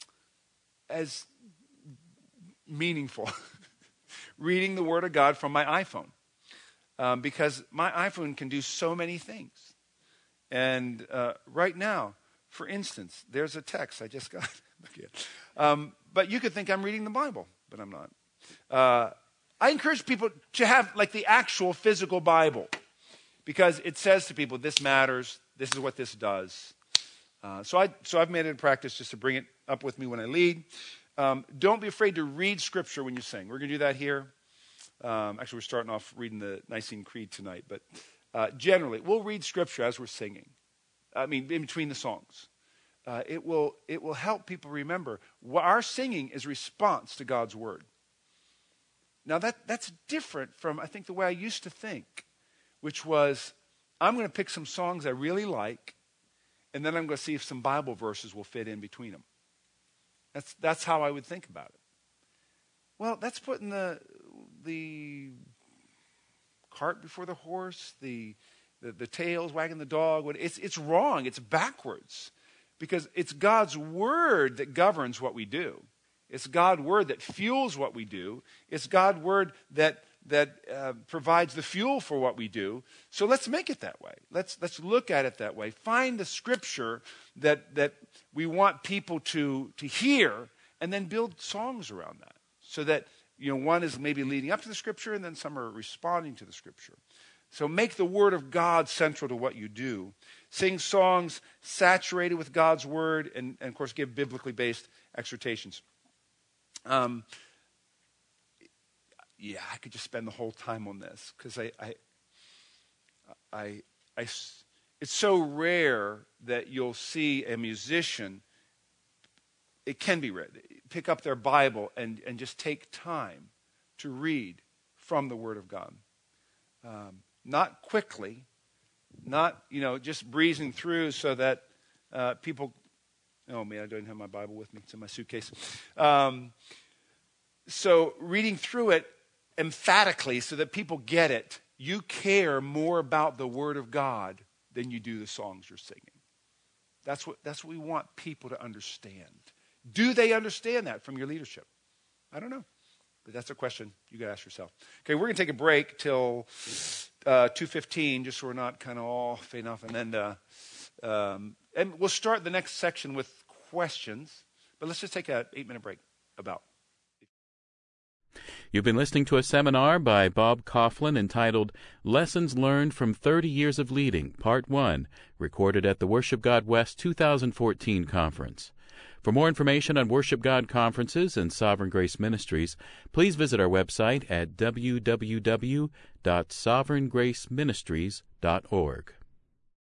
as meaningful reading the Word of God from my iPhone, um, because my iPhone can do so many things. And uh, right now, for instance, there's a text I just got. um, but you could think I'm reading the Bible, but I'm not. Uh, I encourage people to have like the actual physical Bible, because it says to people, this matters, this is what this does. Uh, so, I, so I've made it a practice just to bring it up with me when I lead. Um, don't be afraid to read Scripture when you sing. We're going to do that here. Um, actually, we're starting off reading the Nicene Creed tonight, but uh, generally, we'll read Scripture as we're singing. I mean, in between the songs. Uh, it will it will help people remember what our singing is response to God's Word. Now that that's different from, I think, the way I used to think, which was, I'm going to pick some songs I really like, and then I'm going to see if some Bible verses will fit in between them. That's that's how I would think about it. Well, that's putting the the cart before the horse, the the, the tail's wagging the dog. It's it's wrong. It's backwards. Because it's God's Word that governs what we do. It's God's Word that fuels what we do. It's God's Word that that uh, provides the fuel for what we do. So let's make it that way. Let's let's look at it that way. Find the Scripture that that we want people to to hear, and then build songs around that. So that, you know, one is maybe leading up to the Scripture, and then some are responding to the Scripture. So make the Word of God central to what you do. Sing songs saturated with God's Word, and, and of course, give biblically based exhortations. Um, yeah, I could just spend the whole time on this, because I, I, I, I, it's so rare that you'll see a musician, it can be read, pick up their Bible and, and just take time to read from the Word of God. Um, not quickly, not, you know, just breezing through so that uh, people, oh man, I don't have my Bible with me. It's in my suitcase. Um, so reading through it emphatically so that people get it. You care more about the Word of God than you do the songs you're singing. That's what, that's what we want people to understand. Do they understand that from your leadership? I don't know. But that's a question you got to ask yourself. Okay, we're going to take a break till uh, two fifteen, just so we're not kind of all fading off. And then, uh, um, and we'll start the next section with questions. But let's just take a eight-minute break about. You've been listening to a seminar by Bob Kauflin entitled Lessons Learned from thirty Years of Leading, Part one, recorded at the Worship God West two thousand fourteen conference. For more information on Worship God conferences and Sovereign Grace Ministries, please visit our website at w w w dot sovereign grace ministries dot org.